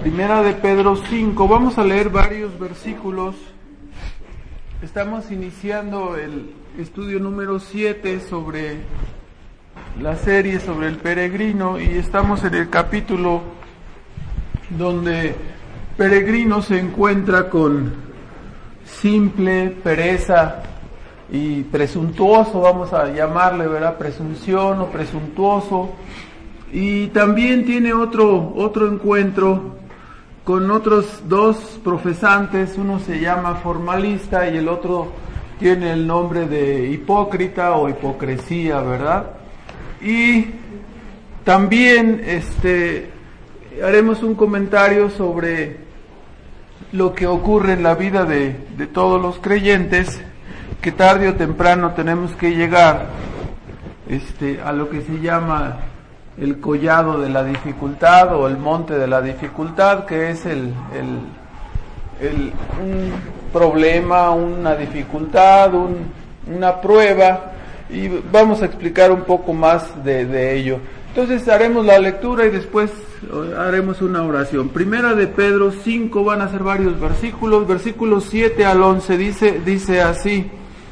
Primera de Pedro 5, vamos a leer varios versículos. Estamos iniciando el estudio número 7 sobre la serie sobre el peregrino y estamos en el capítulo donde peregrino se encuentra con simple, pereza y presuntuoso, vamos a llamarle, ¿verdad? Presunción o presuntuoso. Y también tiene otro encuentro con otros dos profesantes, uno se llama formalista y el otro tiene el nombre de hipócrita o hipocresía, ¿verdad? Y también haremos un comentario sobre lo que ocurre en la vida de todos los creyentes, que tarde o temprano tenemos que llegar a lo que se llama el collado de la dificultad o el monte de la dificultad, que es un problema, una dificultad, una prueba, y vamos a explicar un poco más de ello. Entonces haremos la lectura y después haremos una oración. Primera de Pedro 5, van a ser varios versículos, versículos 7 al 11, dice así: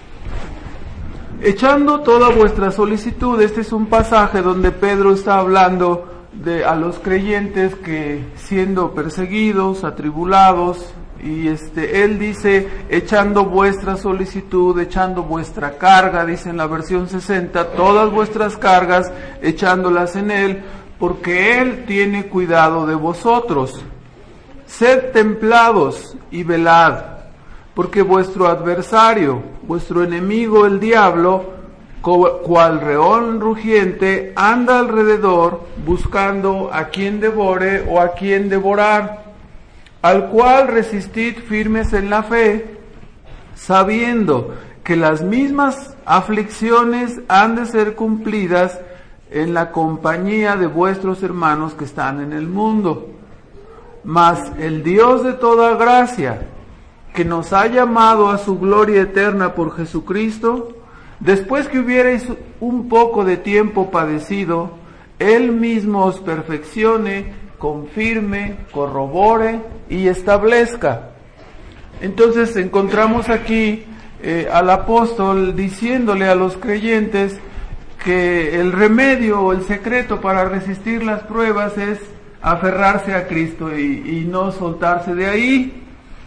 echando toda vuestra solicitud. Este es un pasaje donde Pedro está hablando a los creyentes que siendo perseguidos, atribulados, y él dice, echando vuestra solicitud, echando vuestra carga, dice en la versión 60, todas vuestras cargas, echándolas en él, porque él tiene cuidado de vosotros. Sed templados y velad, porque vuestro adversario, vuestro enemigo el diablo, cual león rugiente, anda alrededor buscando a quien devore o a quien devorar, al cual resistid firmes en la fe, sabiendo que las mismas aflicciones han de ser cumplidas en la compañía de vuestros hermanos que están en el mundo. Mas el Dios de toda gracia, que nos ha llamado a su gloria eterna por Jesucristo, después que hubierais un poco de tiempo padecido, Él mismo os perfeccione, confirme, corrobore y establezca. Entonces encontramos aquí al apóstol diciéndole a los creyentes que el remedio o el secreto para resistir las pruebas es aferrarse a Cristo y no soltarse de ahí.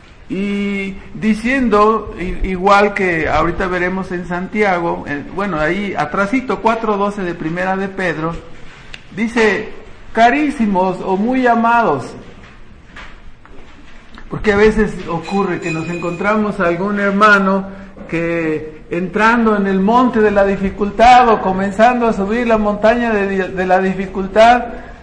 Y diciendo, igual que ahorita veremos en Santiago, ahí atrasito 4:12 de Primera de Pedro, dice, carísimos o muy amados, porque a veces ocurre que nos encontramos a algún hermano que entrando en el monte de la dificultad o comenzando a subir la montaña de la dificultad,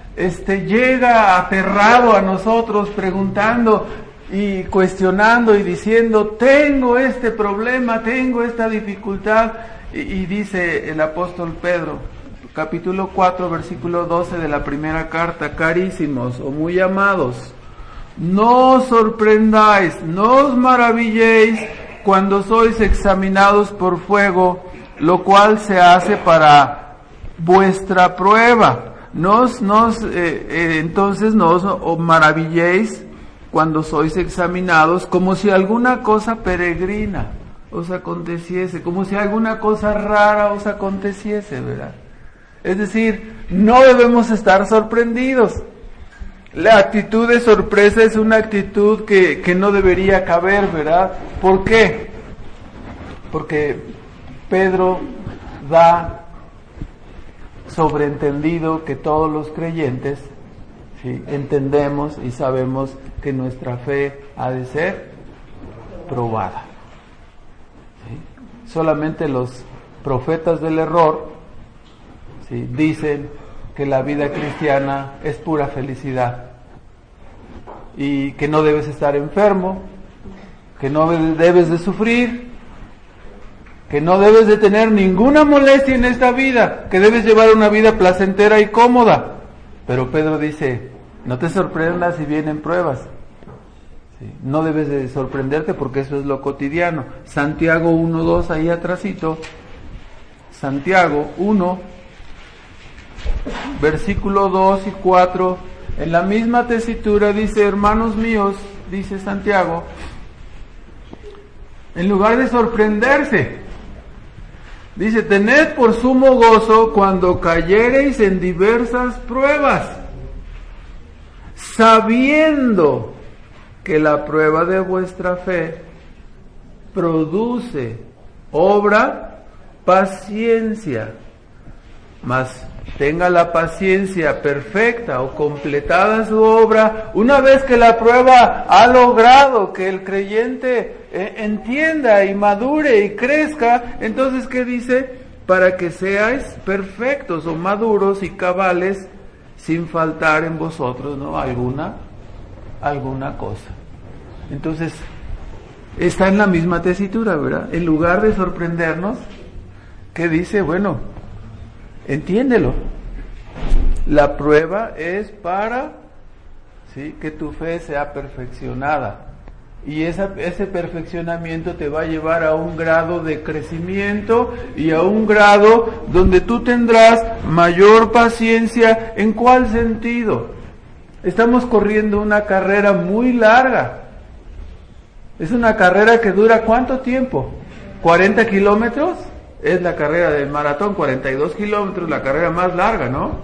llega aferrado a nosotros preguntando y cuestionando y diciendo, tengo este problema, tengo esta dificultad, y dice el apóstol Pedro, capítulo 4, versículo 12 de la primera carta, carísimos o muy amados, no os sorprendáis, no os maravilléis cuando sois examinados por fuego, lo cual se hace para vuestra prueba. Entonces no os maravilléis cuando sois examinados, como si alguna cosa peregrina os aconteciese, como si alguna cosa rara os aconteciese, ¿verdad? Es decir, no debemos estar sorprendidos. La actitud de sorpresa es una actitud que no debería caber, ¿verdad? ¿Por qué? Porque Pedro da sobreentendido que todos los creyentes, ¿sí?, entendemos y sabemos que nuestra fe ha de ser probada. ¿Sí? Solamente los profetas del error, ¿sí?, dicen que la vida cristiana es pura felicidad y que no debes estar enfermo, que no debes de sufrir, que no debes de tener ninguna molestia en esta vida, que debes llevar una vida placentera y cómoda. Pero Pedro dice, no te sorprendas si vienen pruebas. ¿Sí? No debes de sorprenderte porque eso es lo cotidiano. Santiago 1:2, ahí atrásito. Santiago 1, versículo 2 y 4, En la misma tesitura dice, hermanos míos, dice Santiago, en lugar de sorprenderse, dice, tened por sumo gozo cuando cayereis en diversas pruebas, sabiendo que la prueba de vuestra fe produce, obra, paciencia. Mas tenga la paciencia perfecta o completada su obra, una vez que la prueba ha logrado que el creyente entienda y madure y crezca, entonces ¿qué dice? Para que seáis perfectos o maduros y cabales, sin faltar en vosotros, ¿no? alguna cosa. Entonces, está en la misma tesitura, ¿verdad? En lugar de sorprendernos, ¿qué dice? Bueno, entiéndelo. La prueba es para, ¿sí?, que tu fe sea perfeccionada. Y ese perfeccionamiento te va a llevar a un grado de crecimiento y a un grado donde tú tendrás mayor paciencia. ¿En cuál sentido? Estamos corriendo una carrera muy larga. Es una carrera que dura ¿cuánto tiempo? 40 kilómetros. Es la carrera del maratón, 42 kilómetros, la carrera más larga, ¿no?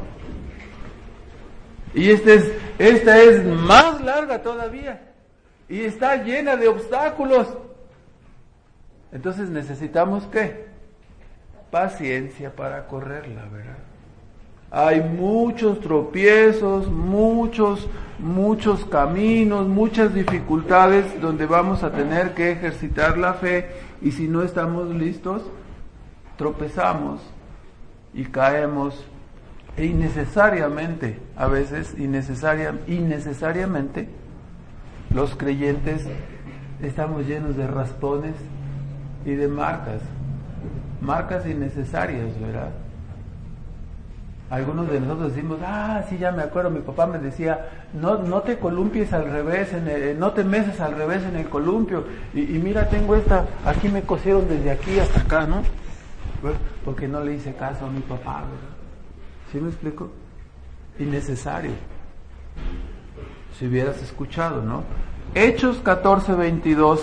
Y esta es más larga todavía. Y está llena de obstáculos. Entonces necesitamos ¿qué? Paciencia para correrla, ¿verdad? Hay muchos tropiezos, muchos caminos, muchas dificultades donde vamos a tener que ejercitar la fe, y si no estamos listos, tropezamos y caemos, e innecesariamente, a veces innecesariamente, los creyentes estamos llenos de raspones y de marcas innecesarias, ¿verdad? Algunos de nosotros decimos, sí, ya me acuerdo, mi papá me decía, no te columpies al revés, no te meses al revés en el columpio, y mira, tengo aquí me cosieron desde aquí hasta acá, ¿no? Porque no le hice caso a mi papá, ¿verdad? ¿Sí me explico? Innecesario. Si hubieras escuchado, ¿no? Hechos 14:22.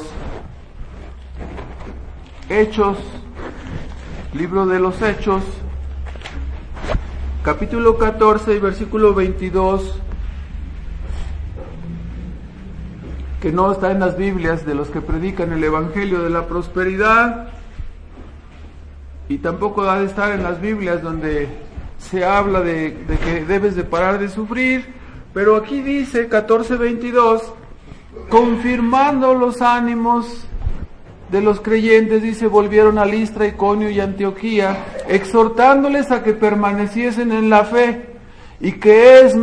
Hechos, libro de los Hechos, capítulo 14 y versículo 22, que no está en las Biblias de los que predican el Evangelio de la prosperidad, y tampoco ha de estar en las Biblias donde se habla de que debes de parar de sufrir, pero aquí dice 14:22, confirmando los ánimos de los creyentes, dice, volvieron a Listra, Iconio y Antioquía, exhortándoles a que permaneciesen en la fe, y que es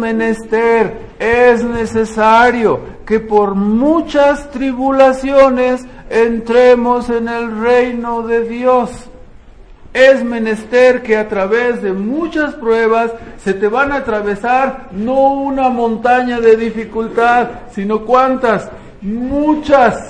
necesario que por muchas tribulaciones entremos en el reino de Dios. Es menester que a través de muchas pruebas se te van a atravesar no una montaña de dificultad, sino ¿cuántas? Muchas.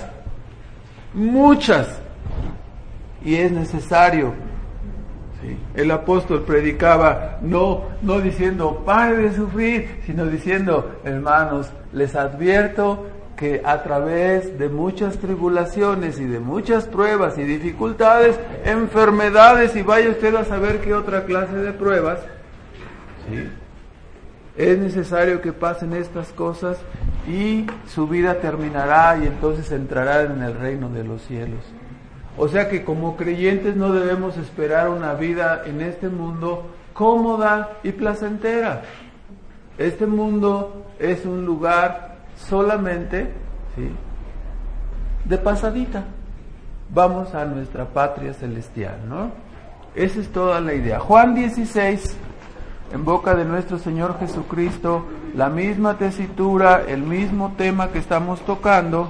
Y es necesario. ¿Sí? El apóstol predicaba no diciendo pare de sufrir, sino diciendo, hermanos, les advierto que a través de muchas tribulaciones y de muchas pruebas y dificultades, enfermedades, y vaya usted a saber qué otra clase de pruebas, ¿sí?, es necesario que pasen estas cosas y su vida terminará y entonces entrará en el reino de los cielos. O sea que como creyentes no debemos esperar una vida en este mundo cómoda y placentera. Este mundo es un lugar solamente, ¿sí?, de pasadita. Vamos a nuestra patria celestial, ¿no? Esa es toda la idea. Juan 16, en boca de nuestro Señor Jesucristo, la misma tesitura, el mismo tema que estamos tocando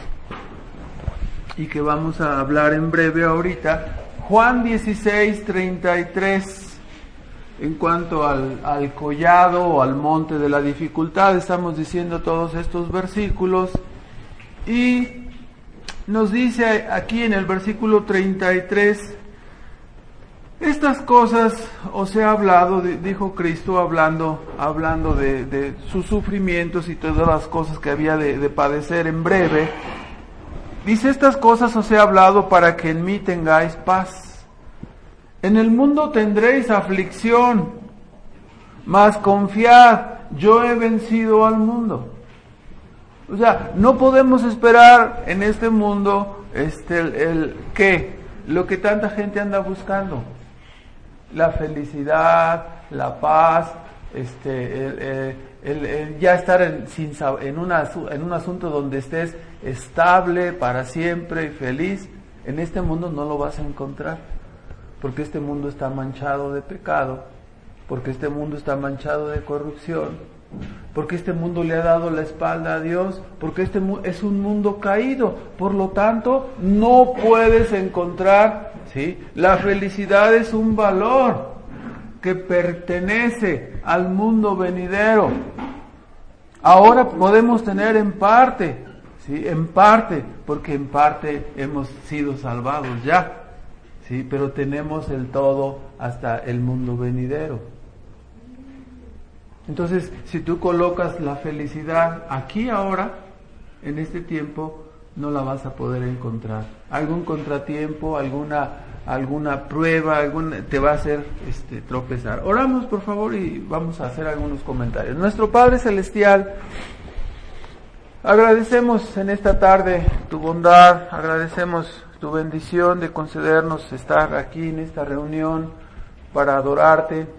y que vamos a hablar en breve ahorita. Juan 16:33. En cuanto al collado o al monte de la dificultad, estamos diciendo todos estos versículos, y nos dice aquí en el versículo 33, Estas cosas os he hablado, dijo Cristo, hablando de sus sufrimientos y todas las cosas que había de padecer en breve. Dice, estas cosas os he hablado para que en mí tengáis paz. En el mundo tendréis aflicción, mas confiad, yo he vencido al mundo. O sea, no podemos esperar en este mundo lo que tanta gente anda buscando. La felicidad, la paz, ya estar en un asunto donde estés estable para siempre y feliz. En este mundo no lo vas a encontrar, porque este mundo está manchado de pecado, porque este mundo está manchado de corrupción, porque este mundo le ha dado la espalda a Dios, porque este es un mundo caído. Por lo tanto, no puedes encontrar, ¿sí? La felicidad es un valor que pertenece al mundo venidero. Ahora podemos tener en parte, ¿sí? En parte, porque en parte hemos sido salvados ya, ¿sí? Pero tenemos el todo hasta el mundo venidero. Entonces, si tú colocas la felicidad aquí ahora, en este tiempo, no la vas a poder encontrar. Algún contratiempo, alguna prueba, te va a hacer tropezar. Oramos, por favor, y vamos a hacer algunos comentarios. Nuestro Padre Celestial, agradecemos en esta tarde tu bondad, agradecemos tu bendición de concedernos estar aquí en esta reunión para adorarte.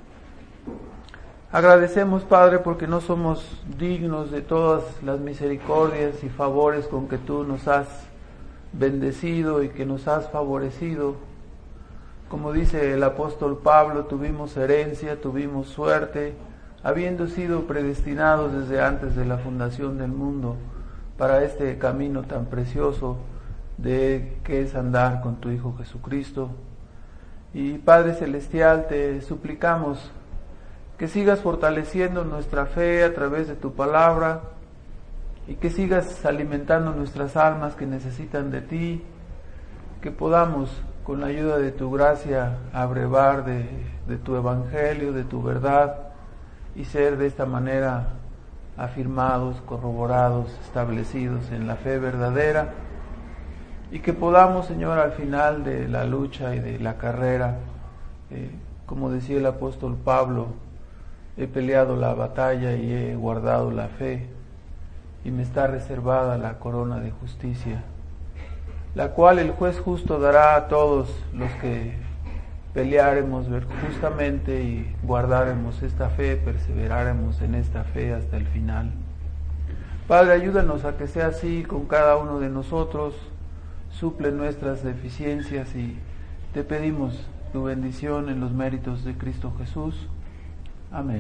Agradecemos, Padre, porque no somos dignos de todas las misericordias y favores con que tú nos has bendecido y que nos has favorecido. Como dice el apóstol Pablo, tuvimos herencia, tuvimos suerte, habiendo sido predestinados desde antes de la fundación del mundo para este camino tan precioso de que es andar con tu Hijo Jesucristo. Y Padre Celestial, te suplicamos que sigas fortaleciendo nuestra fe a través de tu palabra y que sigas alimentando nuestras almas que necesitan de ti, que podamos, con la ayuda de tu gracia, abrevar de tu evangelio, de tu verdad, y ser de esta manera afirmados, corroborados, establecidos en la fe verdadera, y que podamos, Señor, al final de la lucha y de la carrera, como decía el apóstol Pablo, he peleado la batalla y he guardado la fe, y me está reservada la corona de justicia, la cual el juez justo dará a todos los que pelearemos justamente y guardaremos esta fe, perseveraremos en esta fe hasta el final. Padre, ayúdanos a que sea así con cada uno de nosotros, suple nuestras deficiencias y te pedimos tu bendición en los méritos de Cristo Jesús. Amén.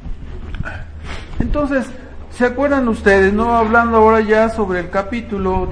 Entonces, ¿se acuerdan ustedes, no? Hablando ahora ya sobre el capítulo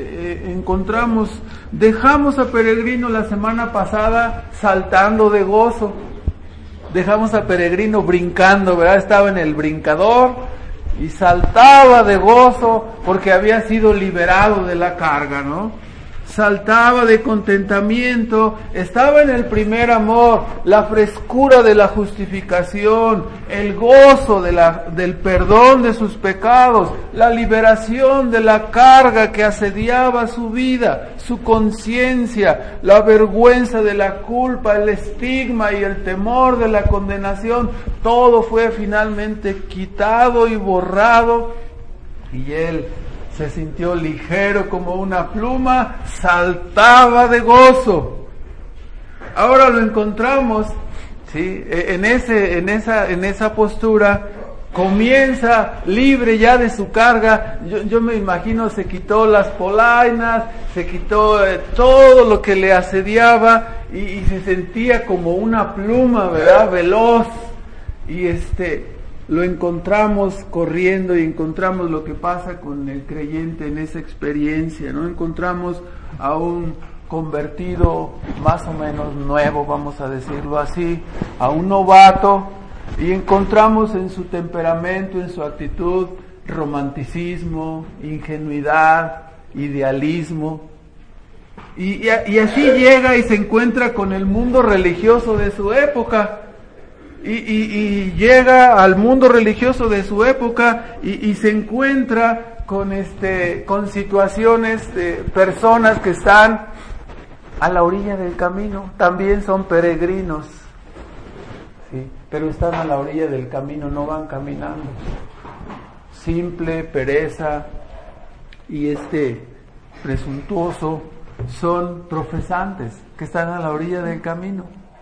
dejamos a Peregrino la semana pasada saltando de gozo, dejamos a Peregrino brincando, ¿verdad? Estaba en el brincador y saltaba de gozo porque había sido liberado de la carga, ¿no? Saltaba de contentamiento, estaba en el primer amor, la frescura de la justificación, el gozo del perdón de sus pecados, la liberación de la carga que asediaba su vida, su conciencia, la vergüenza de la culpa, el estigma y el temor de la condenación. Todo fue finalmente quitado y borrado, y él se sintió ligero como una pluma, saltaba de gozo. Ahora lo encontramos, ¿sí? en esa postura, comienza libre ya de su carga. Yo me imagino se quitó las polainas, se quitó todo lo que le asediaba y se sentía como una pluma, ¿verdad? Veloz. Y lo encontramos corriendo y encontramos lo que pasa con el creyente en esa experiencia, ¿no? Encontramos a un convertido más o menos nuevo, vamos a decirlo así, a un novato, y encontramos en su temperamento, en su actitud, romanticismo, ingenuidad, idealismo. Y así llega y se encuentra con el mundo religioso de su época. Y llega al mundo religioso de su época y se encuentra con situaciones de personas que están a la orilla del camino. También son peregrinos, ¿sí? Pero están a la orilla del camino, no van caminando. Simple, pereza y presuntuoso son profesantes que están a la orilla del camino.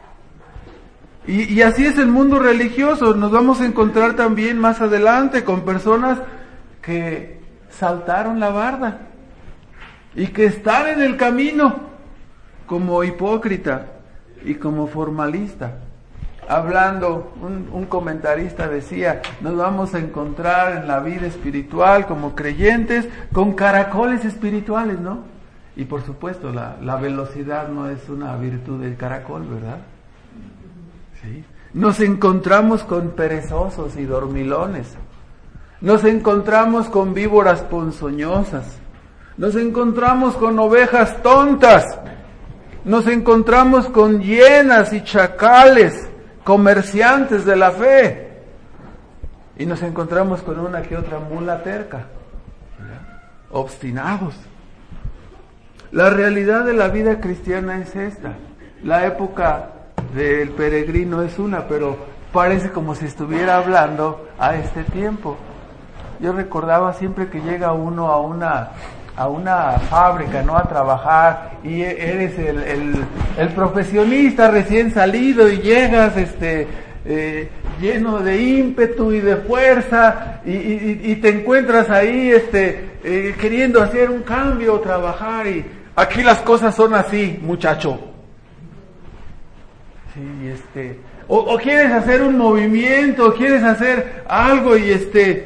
Y así es el mundo religioso. Nos vamos a encontrar también más adelante con personas que saltaron la barda y que están en el camino como hipócrita y como formalista. Hablando, un comentarista decía, nos vamos a encontrar en la vida espiritual como creyentes con caracoles espirituales, ¿no? Y por supuesto, la velocidad no es una virtud del caracol, ¿verdad? Sí. Nos encontramos con perezosos y dormilones. Nos encontramos con víboras ponzoñosas. Nos encontramos con ovejas tontas. Nos encontramos con hienas y chacales, comerciantes de la fe. Y nos encontramos con una que otra mula terca, ¿verdad? Obstinados. La realidad de la vida cristiana es esta. La época del peregrino es una, pero parece como si estuviera hablando a este tiempo. Yo recordaba siempre que llega uno a una fábrica, ¿no? A trabajar, y eres el profesionista recién salido y llegas lleno de ímpetu y de fuerza y te encuentras ahí queriendo hacer un cambio, trabajar, y aquí las cosas son así, muchacho. Sí, o quieres hacer un movimiento, o quieres hacer algo y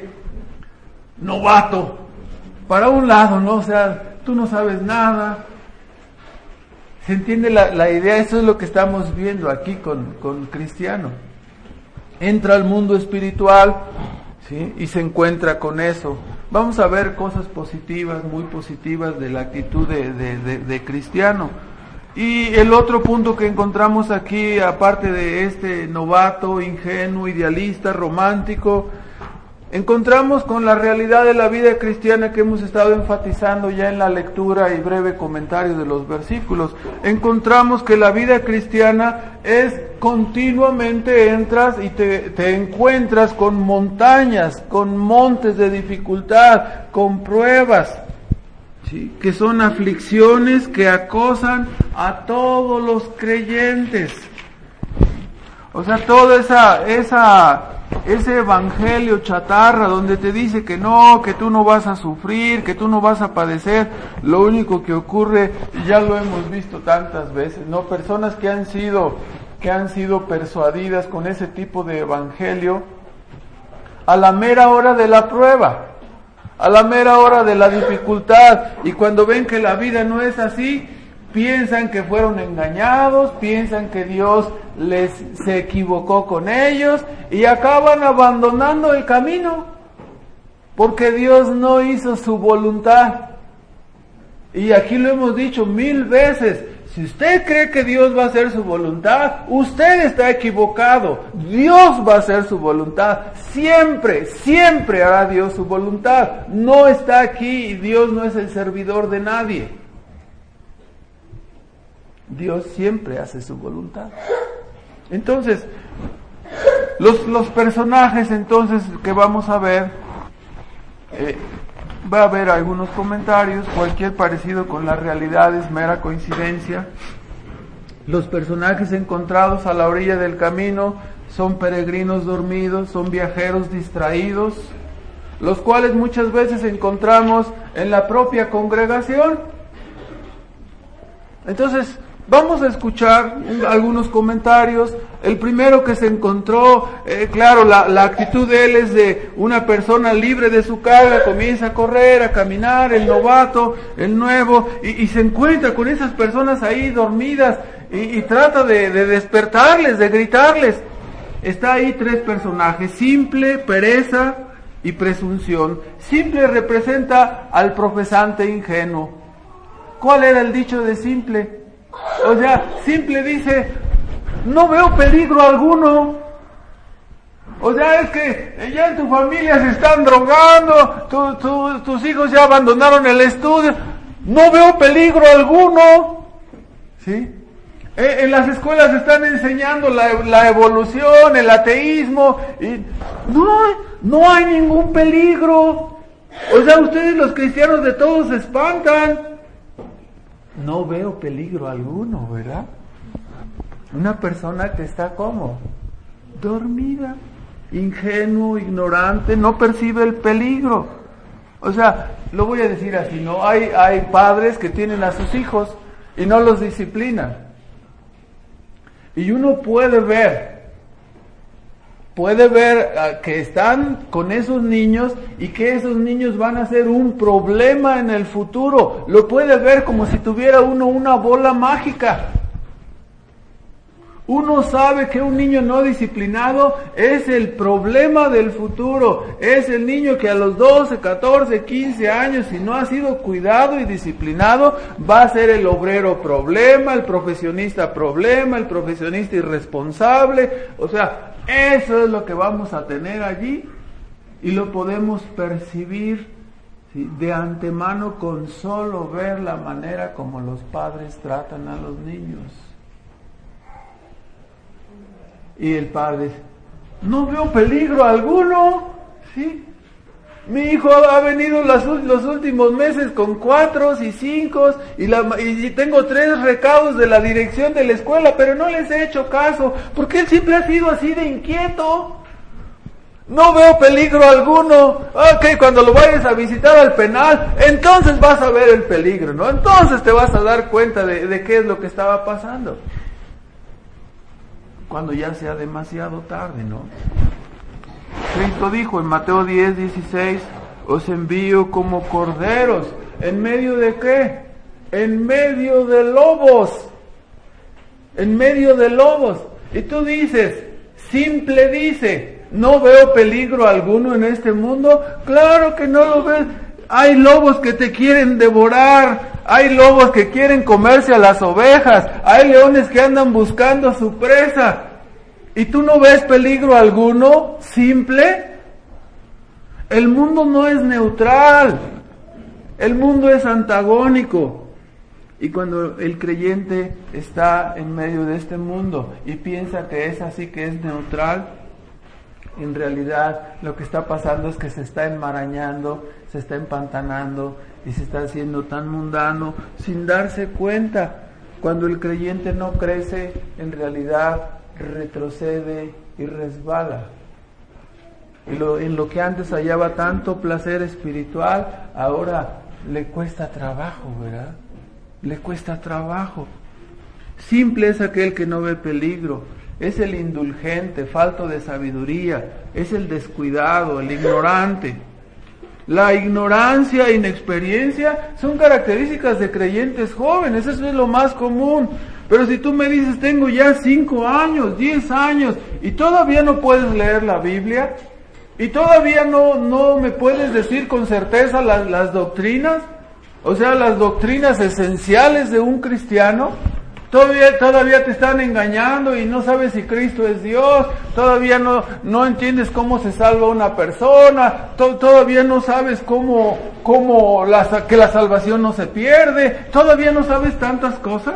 novato, para un lado, ¿no? O sea, tú no sabes nada. ¿Se entiende la idea? Eso es lo que estamos viendo aquí con Cristiano. Entra al mundo espiritual, ¿sí? Y se encuentra con eso. Vamos a ver cosas positivas, muy positivas de la actitud de Cristiano. Y el otro punto que encontramos aquí, aparte de este novato, ingenuo, idealista, romántico, encontramos con la realidad de la vida cristiana que hemos estado enfatizando ya en la lectura y breve comentario de los versículos. Encontramos que la vida cristiana es continuamente entras y te encuentras con montañas, con montes de dificultad, con pruebas, ¿sí? Que son aflicciones que acosan a todos los creyentes. O sea, todo ese evangelio chatarra donde te dice que no, que tú no vas a sufrir, que tú no vas a padecer, lo único que ocurre, y ya lo hemos visto tantas veces, ¿no? Personas que han sido persuadidas con ese tipo de evangelio a la mera hora de la prueba, a la mera hora de la dificultad, y cuando ven que la vida no es así, piensan que fueron engañados, piensan que Dios se equivocó con ellos y acaban abandonando el camino porque Dios no hizo su voluntad. Y aquí lo hemos dicho 1000 veces, si usted cree que Dios va a hacer su voluntad, usted está equivocado. Dios va a hacer su voluntad, siempre hará Dios su voluntad. No está aquí y Dios no es el servidor de nadie. Dios siempre hace su voluntad. Entonces, los personajes entonces que vamos a ver, va a haber algunos comentarios, cualquier parecido con la realidad es mera coincidencia. Los personajes encontrados a la orilla del camino son peregrinos dormidos, son viajeros distraídos, los cuales muchas veces encontramos en la propia congregación. Entonces, vamos a escuchar algunos comentarios. El primero que se encontró, claro, la actitud de él es de una persona libre de su carga, comienza a correr, a caminar, el novato, el nuevo, y se encuentra con esas personas ahí dormidas, y trata de despertarles, de gritarles. Está ahí 3 personajes: simple, pereza y presunción. Simple representa al profesante ingenuo. ¿cuál era el dicho de Simple? O sea, Simple dice, no veo peligro alguno. O sea, es que ya en tu familia se están drogando, tus hijos ya abandonaron el estudio, no veo peligro alguno. ¿Sí? En las escuelas están enseñando la evolución, el ateísmo, y no hay ningún peligro. O sea, ustedes los cristianos de todos se espantan. No veo peligro alguno, ¿verdad? Una persona que está ¿cómo? Dormida, ingenuo, ignorante, no percibe el peligro. O sea, lo voy a decir así, ¿no? Hay padres que tienen a sus hijos y no los disciplinan. Y uno puede ver que están con esos niños y que esos niños van a ser un problema en el futuro. Lo puede ver como si tuviera uno una bola mágica. Uno sabe que un niño no disciplinado es el problema del futuro. Es el niño que a los 12, 14, 15 años, si no ha sido cuidado y disciplinado, va a ser el obrero problema, el profesionista irresponsable. O sea, eso es lo que vamos a tener allí y lo podemos percibir, ¿sí?, de antemano con solo ver la manera como los padres tratan a los niños. Y el padre dice, no veo peligro alguno, ¿sí? Mi hijo ha venido los últimos meses con 4 y 5 y tengo 3 recados de la dirección de la escuela, pero no les he hecho caso, porque él siempre ha sido así de inquieto. No veo peligro alguno. Ok, cuando lo vayas a visitar al penal, entonces vas a ver el peligro, ¿no? Entonces te vas a dar cuenta de qué es lo que estaba pasando. Cuando ya sea demasiado tarde, ¿no? Cristo dijo en Mateo 10:16, os envío como corderos, ¿en medio de qué? En medio de lobos. En medio de lobos. Y tú dices, Simple dice, ¿no veo peligro alguno en este mundo? Claro que no lo ves. Hay lobos que te quieren devorar, hay lobos que quieren comerse a las ovejas, hay leones que andan buscando a su presa. ¿Y tú no ves peligro alguno, Simple? El mundo no es neutral, el mundo es antagónico. Y cuando el creyente está en medio de este mundo y piensa que es así, que es neutral, en realidad lo que está pasando es que se está enmarañando, se está empantanando y se está haciendo tan mundano sin darse cuenta. Cuando el creyente no crece, en realidad retrocede y resbala. En lo que antes hallaba tanto placer espiritual, ahora le cuesta trabajo, ¿verdad? Le cuesta trabajo. Simple es aquel que no ve peligro, es el indulgente, falto de sabiduría, es el descuidado, el ignorante. La ignorancia e inexperiencia son características de creyentes jóvenes, eso es lo más común. Pero si tú me dices, tengo ya 5 años, 10 años, y todavía no puedes leer la Biblia, y todavía no me puedes decir con certeza las doctrinas, o sea, las doctrinas esenciales de un cristiano, todavía te están engañando y no sabes si Cristo es Dios, todavía no entiendes cómo se salva una persona, todavía no sabes que la salvación no se pierde, todavía no sabes tantas cosas.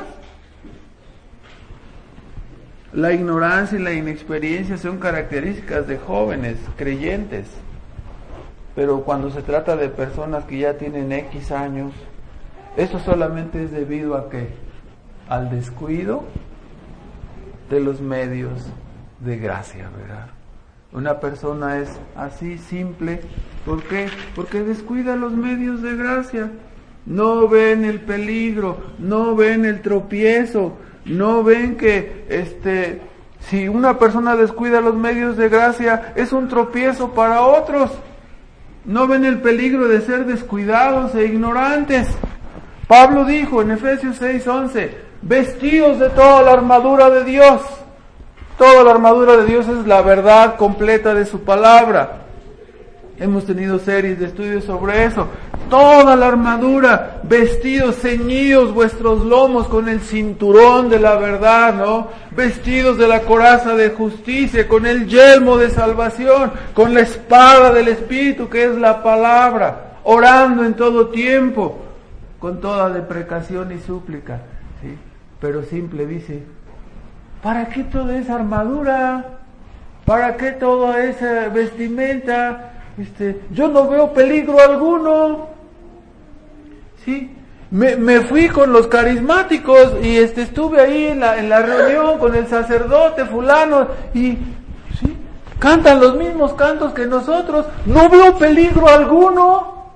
La ignorancia y la inexperiencia son características de jóvenes creyentes, pero cuando se trata de personas que ya tienen X años, eso solamente es debido a ¿qué? Al descuido de los medios de gracia, ¿verdad? Una persona es así simple, ¿por qué? Porque descuida los medios de gracia, no ven el peligro, no ven el tropiezo, no ven que si una persona descuida los medios de gracia es un tropiezo para otros, no ven el peligro de ser descuidados e ignorantes. Pablo dijo en Efesios 6:11, vestidos de toda la armadura de Dios. Toda la armadura de Dios es la verdad completa de su palabra. Hemos tenido series de estudios sobre eso. toda la armadura, vestidos, ceñidos vuestros lomos con el cinturón de la verdad, ¿no? Vestidos de la coraza de justicia, con el yelmo de salvación, con la espada del Espíritu que es la palabra, orando en todo tiempo, con toda deprecación y súplica, ¿sí? Pero simple dice, ¿para qué toda esa armadura? ¿Para qué toda esa vestimenta? Yo no veo peligro alguno. ¿Sí? Me fui con los carismáticos y estuve ahí en la reunión con el sacerdote fulano y ¿sí? Cantan los mismos cantos que nosotros. No veo peligro alguno.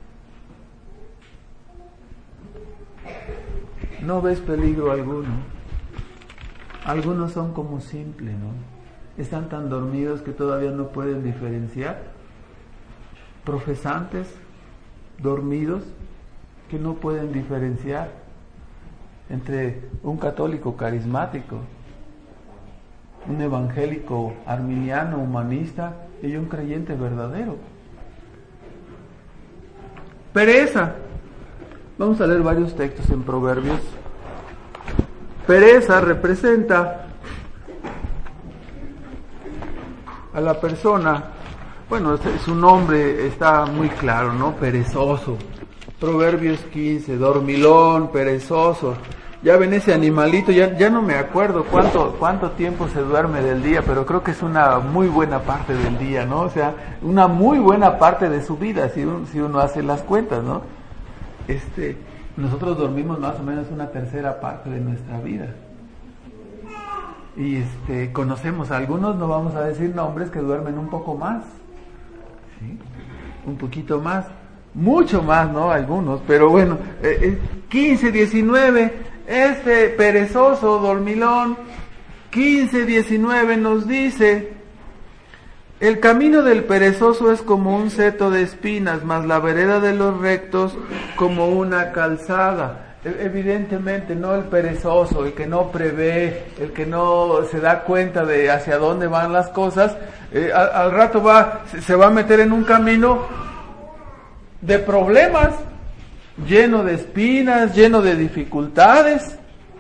No ves peligro alguno. Algunos son como simples, ¿no? Están tan dormidos que todavía no pueden diferenciar. Profesantes, dormidos, que no pueden diferenciar entre un católico carismático, un evangélico arminiano, humanista y un creyente verdadero. Pereza. Vamos a leer varios textos en Proverbios. Pereza representa a la persona, bueno, su nombre está muy claro, ¿no? Perezoso. Proverbios 15, dormilón, perezoso. Ya ven ese animalito, ya no me acuerdo cuánto tiempo se duerme del día, pero creo que es una muy buena parte del día, ¿no? O sea, una muy buena parte de su vida, si uno hace las cuentas, ¿no? Nosotros dormimos más o menos una tercera parte de nuestra vida. Y conocemos a algunos, no vamos a decir nombres, que duermen un poco más, ¿sí? Un poquito más, mucho más, ¿no? Algunos, pero bueno, 15, 19, perezoso, dormilón, 15, 19 nos dice, el camino del perezoso es como un seto de espinas, mas la vereda de los rectos como una calzada. Evidentemente, no el perezoso, el que no prevé, el que no se da cuenta de hacia dónde van las cosas, al rato se va a meter en un camino de problemas, lleno de espinas, lleno de dificultades.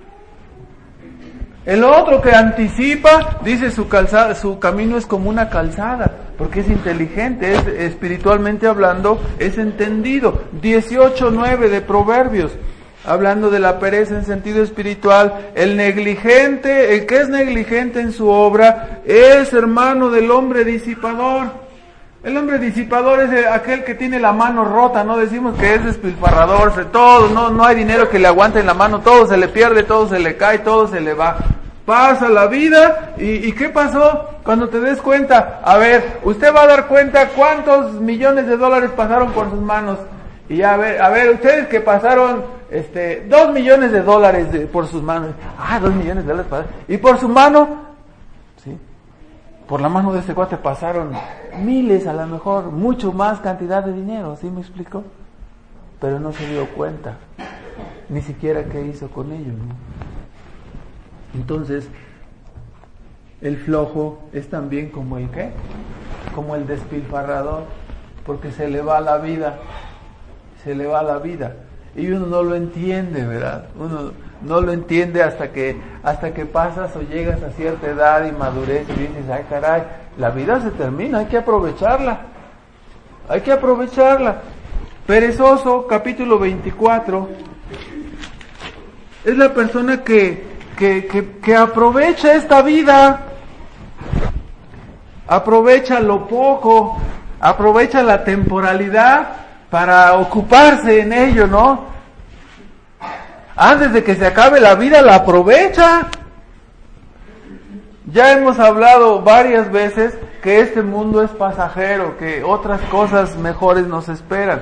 El otro que anticipa, dice su camino es como una calzada, porque es inteligente, es espiritualmente hablando, es entendido. 18:9 de Proverbios. Hablando de la pereza en sentido espiritual, el que es negligente en su obra, es hermano del hombre disipador. El hombre disipador es aquel que tiene la mano rota, no decimos que es despilfarrador, no hay dinero que le aguante en la mano, todo se le pierde, todo se le cae, todo se le va. Pasa la vida, ¿y qué pasó? Cuando te des cuenta, a ver, usted va a dar cuenta cuántos millones de dólares pasaron por sus manos. Y a ver, ustedes que pasaron 2 millones de dólares por sus manos. 2 millones de dólares pasaron. Y por su mano, ¿sí? Por la mano de ese cuate pasaron miles, a lo mejor, mucho más cantidad de dinero, ¿sí me explico? Pero no se dio cuenta, ni siquiera qué hizo con ello, ¿no? Entonces, el flojo es también como el ¿qué? Como el despilfarrador, porque se le va la vida. Y uno no lo entiende, ¿verdad? Uno no lo entiende hasta que pasas o llegas a cierta edad y madurez y dices, ay caray, la vida se termina, hay que aprovecharla. Perezoso, capítulo 24, es la persona que aprovecha esta vida, aprovecha lo poco, aprovecha la temporalidad para ocuparse en ello, ¿no? Antes de que se acabe la vida, la aprovecha. Ya hemos hablado varias veces que este mundo es pasajero, que otras cosas mejores nos esperan.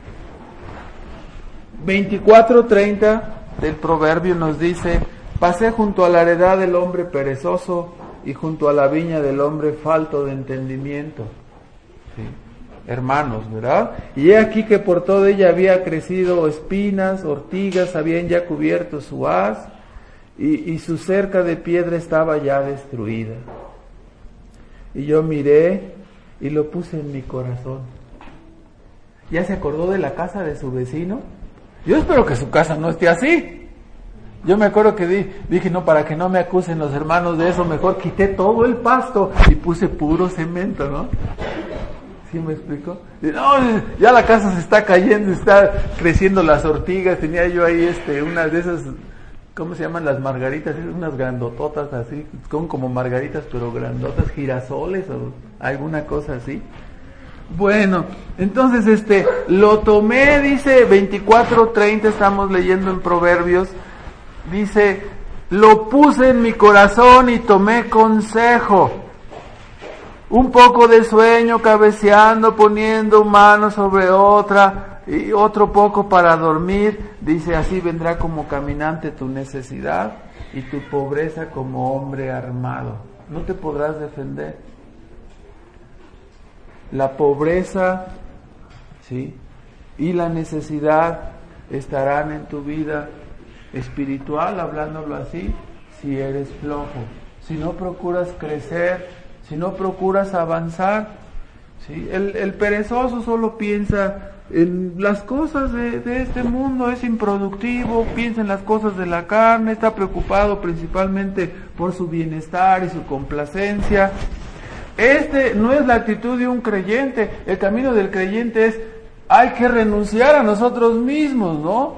24:30 del Proverbio nos dice, pasé junto a la heredad del hombre perezoso y junto a la viña del hombre falto de entendimiento. ¿Sí? Hermanos, ¿verdad? Y he aquí que por toda ella había crecido espinas, ortigas, habían ya cubierto su haz, y su cerca de piedra estaba ya destruida. Y yo miré y lo puse en mi corazón. ¿Ya se acordó de la casa de su vecino? Yo espero que su casa no esté así. Yo me acuerdo que dije, no, para que no me acusen los hermanos de eso, mejor quité todo el pasto y puse puro cemento, ¿no? ¿Sí me explico? No, ya la casa se está cayendo, está creciendo las ortigas. Tenía yo ahí unas de esas, ¿cómo se llaman las margaritas? Unas grandototas así, son como margaritas pero grandotas, girasoles o alguna cosa así. Bueno, entonces lo tomé, dice 24:30, estamos leyendo en Proverbios, dice, lo puse en mi corazón y tomé consejo. Un poco de sueño, cabeceando, poniendo mano sobre otra, y otro poco para dormir. Dice, así vendrá como caminante tu necesidad y tu pobreza como hombre armado. No te podrás defender. La pobreza, ¿sí?, y la necesidad estarán en tu vida espiritual, hablándolo así, si eres flojo, si no procuras crecer, si no procuras avanzar, ¿sí? El perezoso solo piensa en las cosas de este mundo, es improductivo, piensa en las cosas de la carne, está preocupado principalmente por su bienestar y su complacencia. No es la actitud de un creyente. El camino del creyente es, hay que renunciar a nosotros mismos, ¿no?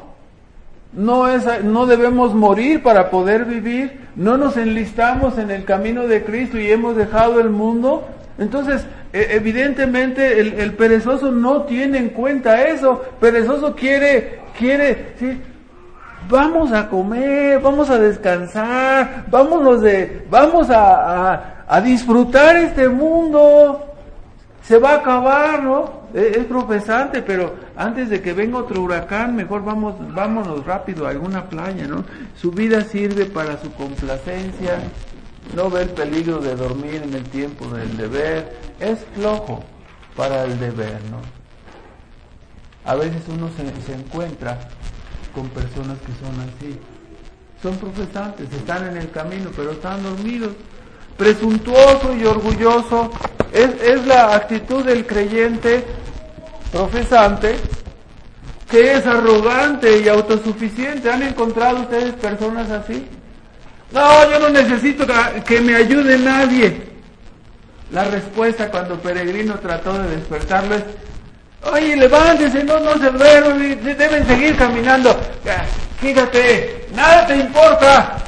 No debemos morir para poder vivir. No nos enlistamos en el camino de Cristo y hemos dejado el mundo. Entonces, evidentemente el perezoso no tiene en cuenta eso. Perezoso quiere, ¿sí?, vamos a comer, vamos a descansar, vamos a disfrutar este mundo. Se va a acabar, ¿no? Es profesante, pero antes de que venga otro huracán, mejor vámonos rápido a alguna playa, ¿no? Su vida sirve para su complacencia, no ve el peligro de dormir en el tiempo del deber, es flojo para el deber, ¿no? A veces uno se encuentra con personas que son así, son profesantes, están en el camino, pero están dormidos. Presuntuoso y orgulloso es la actitud del creyente profesante, que es arrogante y autosuficiente. ¿Han encontrado ustedes personas así? No, yo no necesito que me ayude nadie. La respuesta cuando Peregrino trató de despertarlo es, oye, levántense, no se duerman, deben seguir caminando. Fíjate, nada te importa.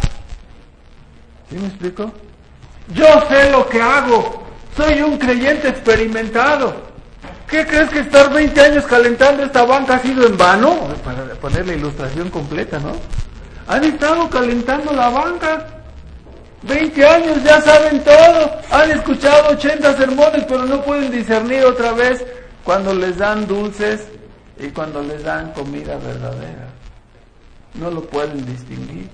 ¿Sí me explico? Yo sé lo que hago, soy un creyente experimentado. ¿Qué crees que estar 20 años calentando esta banca ha sido en vano? Para poner la ilustración completa, ¿no? Han estado calentando la banca 20 años, ya saben todo, han escuchado 80 sermones, pero no pueden discernir otra vez cuando les dan dulces y cuando les dan comida verdadera. No lo pueden distinguir.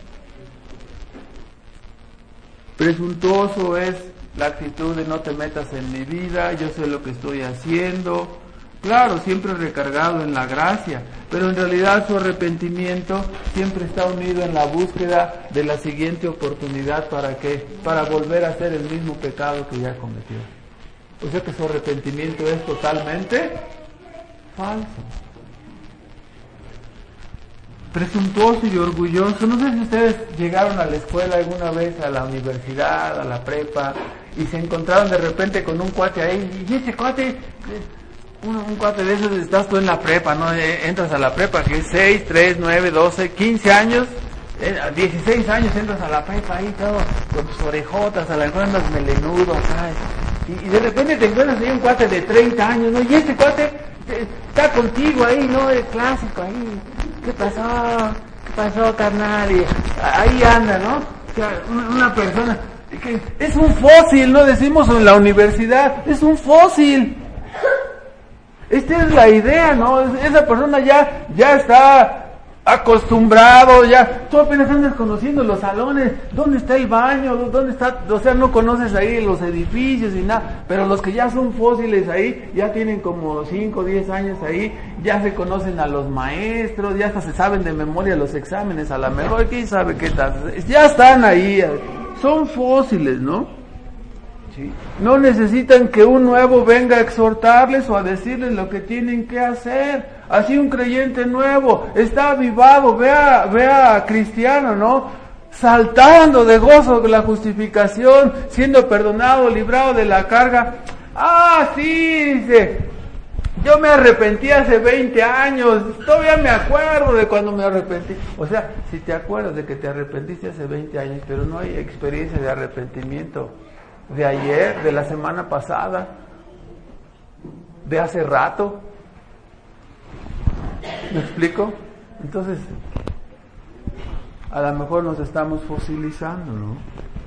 Presuntuoso es la actitud de no te metas en mi vida, yo sé lo que estoy haciendo. Claro, siempre recargado en la gracia, pero en realidad su arrepentimiento siempre está unido en la búsqueda de la siguiente oportunidad. ¿Para qué? Para volver a hacer el mismo pecado que ya cometió. O sea que su arrepentimiento es totalmente falso. Presuntuoso y orgulloso. No sé si ustedes llegaron a la escuela alguna vez, a la universidad, a la prepa, y se encontraron de repente con un cuate ahí, y ese cuate, un cuate de esos, estás tú en la prepa, ¿no? Entras a la prepa, que es 6, 3, 9, 12, 15 años, 16 años entras a la prepa ahí todo, con tus orejotas, a la mejor andas melenudo, ¿sabes? Y de repente te encuentras ahí un cuate de 30 años, ¿no? Y este cuate está contigo ahí, ¿no? El clásico ahí. ¿Qué pasó, carnal? Y ahí anda, ¿no? O sea, una persona que es un fósil, ¿no? Decimos en la universidad, es un fósil. Esta es la idea, ¿no? Esa persona ya está acostumbrado, ya, tú apenas andas conociendo los salones, ¿dónde está el baño? ¿Dónde está? O sea, no conoces ahí los edificios y nada, pero los que ya son fósiles ahí, ya tienen como 5 o 10 años ahí, ya se conocen a los maestros, ya hasta se saben de memoria los exámenes, a lo mejor, ¿quién sabe qué tal? Ya están ahí, son fósiles, ¿no? ¿sí? No necesitan que un nuevo venga a exhortarles o a decirles lo que tienen que hacer. Así un creyente nuevo está avivado, ve a Cristiano, ¿no? Saltando de gozo de la justificación, siendo perdonado, librado de la carga. Ah, sí, dice, yo me arrepentí hace 20 años, todavía me acuerdo de cuando me arrepentí. O sea, si te acuerdas de que te arrepentiste hace 20 años, pero no hay experiencia de arrepentimiento de ayer, de la semana pasada, de hace rato. ¿Me explico? Entonces, a lo mejor nos estamos fosilizando, ¿no?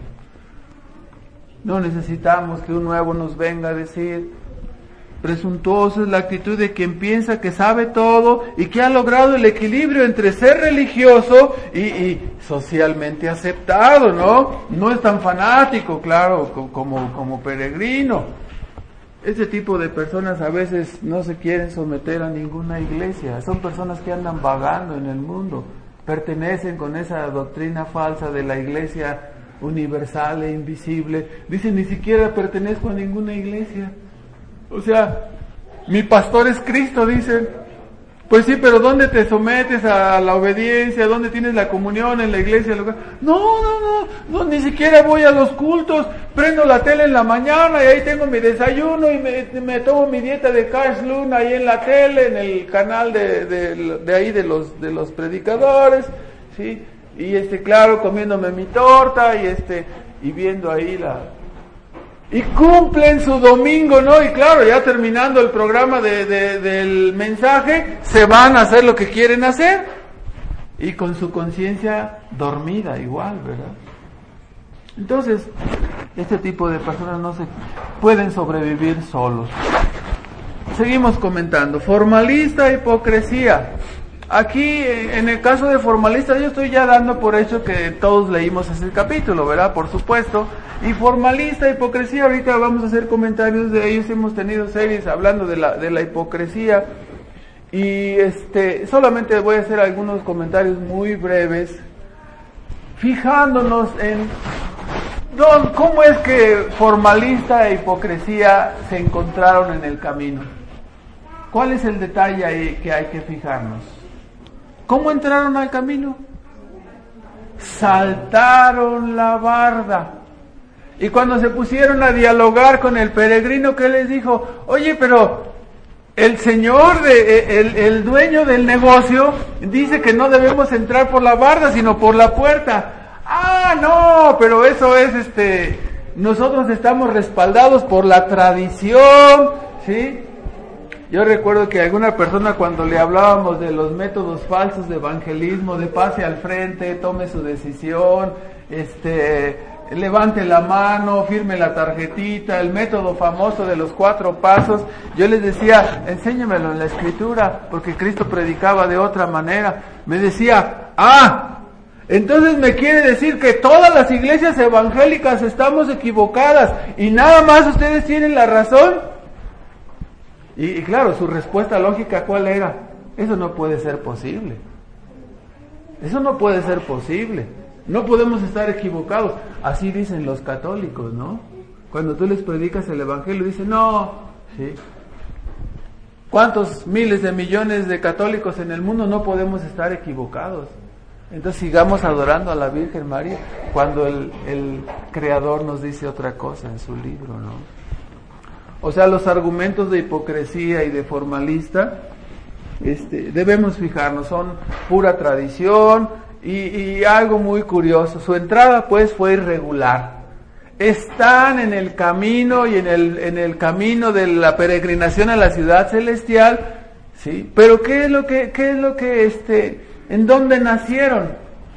No necesitamos que un nuevo nos venga a decir. Presuntuoso es la actitud de quien piensa que sabe todo y que ha logrado el equilibrio entre ser religioso y socialmente aceptado, ¿no? No es tan fanático, claro, como peregrino. Ese tipo de personas a veces no se quieren someter a ninguna iglesia. Son personas que andan vagando en el mundo. Pertenecen con esa doctrina falsa de la iglesia universal e invisible. Dicen, ni siquiera pertenezco a ninguna iglesia. O sea, mi pastor es Cristo, dicen. Pues sí, pero ¿dónde te sometes a la obediencia? ¿Dónde tienes la comunión en la iglesia? No, ni siquiera voy a los cultos. Prendo la tele en la mañana y ahí tengo mi desayuno y me tomo mi dieta de Cash Luna ahí en la tele, en el canal de ahí de los predicadores, ¿sí? Y claro, comiéndome mi torta y viendo ahí y cumplen su domingo, ¿no? Y claro, ya terminando el programa del mensaje, se van a hacer lo que quieren hacer. Y con su conciencia dormida igual, ¿verdad? Entonces, este tipo de personas no se pueden sobrevivir solos. Seguimos comentando. Formalista, hipocresía. Aquí, en el caso de formalista, yo estoy ya dando por hecho que todos leímos ese capítulo, ¿verdad? Por supuesto. Y formalista, hipocresía, ahorita vamos a hacer comentarios de ellos, hemos tenido series hablando de la hipocresía. Y solamente voy a hacer algunos comentarios muy breves, fijándonos en cómo es que formalista e hipocresía se encontraron en el camino. ¿Cuál es el detalle ahí que hay que fijarnos? ¿Cómo entraron al camino? Saltaron la barda. Y cuando se pusieron a dialogar con el peregrino, ¿qué les dijo? Oye, pero el señor, el dueño del negocio, dice que no debemos entrar por la barda, sino por la puerta. Ah, no, pero eso es, nosotros estamos respaldados por la tradición, ¿sí? Yo recuerdo que alguna persona, cuando le hablábamos de los métodos falsos de evangelismo, de pase al frente, tome su decisión, levante la mano, firme la tarjetita, el método famoso de los 4 pasos, yo les decía, enséñamelo en la escritura, porque Cristo predicaba de otra manera. Me decía, entonces me quiere decir que todas las iglesias evangélicas estamos equivocadas y nada más ustedes tienen la razón. Y claro, su respuesta lógica, ¿cuál era? Eso no puede ser posible. Eso no puede ser posible. No podemos estar equivocados. Así dicen los católicos, ¿no? Cuando tú les predicas el evangelio, dicen, no, ¿sí? ¿Cuántos miles de millones de católicos en el mundo? No podemos estar equivocados. Entonces sigamos adorando a la Virgen María cuando el Creador nos dice otra cosa en su libro, ¿no? O sea, los argumentos de hipocresía y de formalista, debemos fijarnos, son pura tradición y algo muy curioso. Su entrada, pues, fue irregular. Están en el camino y en el camino de la peregrinación a la ciudad celestial, sí. Pero ¿qué es lo que en dónde nacieron?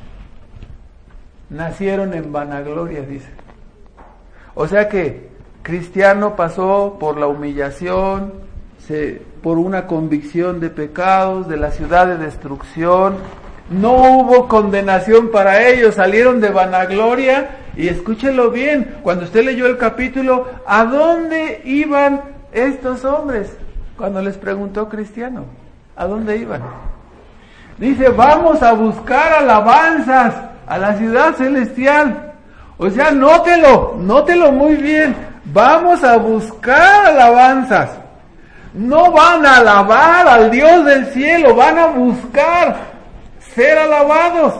Nacieron en vanagloria, dice. O sea que Cristiano pasó por la humillación, por una convicción de pecados, de la ciudad de destrucción. No hubo condenación para ellos, salieron de vanagloria. Y escúchelo bien, cuando usted leyó el capítulo, ¿a dónde iban estos hombres? Cuando les preguntó Cristiano, ¿a dónde iban? Dice, vamos a buscar alabanzas a la ciudad celestial. O sea, nótelo muy bien. Vamos a buscar alabanzas. No van a alabar al Dios del cielo, van a buscar ser alabados.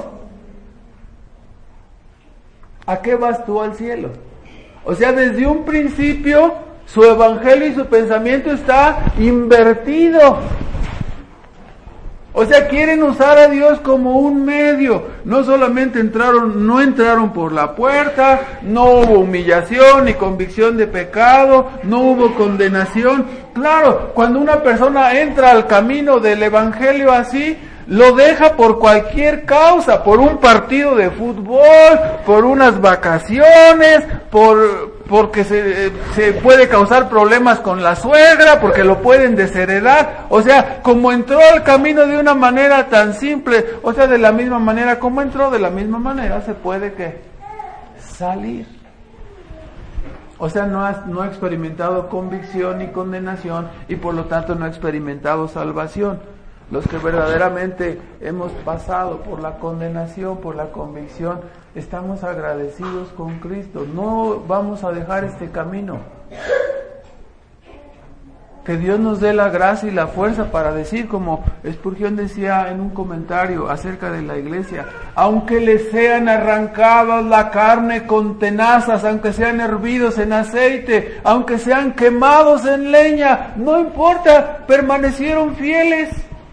¿A qué vas tú al cielo? O sea, desde un principio su evangelio y su pensamiento está invertido. O sea, quieren usar a Dios como un medio. No solamente no entraron por la puerta, no hubo humillación ni convicción de pecado, no hubo condenación. Claro, cuando una persona entra al camino del evangelio así, lo deja por cualquier causa, por un partido de fútbol, por unas vacaciones, porque se puede causar problemas con la suegra, porque lo pueden desheredar. O sea, como entró al camino de una manera tan simple, o sea, de la misma manera como entró, de la misma manera se puede salir. O sea, no ha experimentado convicción ni condenación y por lo tanto no ha experimentado salvación. Los que verdaderamente hemos pasado por la condenación, por la convicción, estamos agradecidos con Cristo. No vamos a dejar este camino. Que Dios nos dé la gracia y la fuerza para decir, como Spurgeon decía en un comentario acerca de la iglesia, aunque les sean arrancados la carne con tenazas, aunque sean hervidos en aceite, aunque sean quemados en leña, no importa, permanecieron fieles.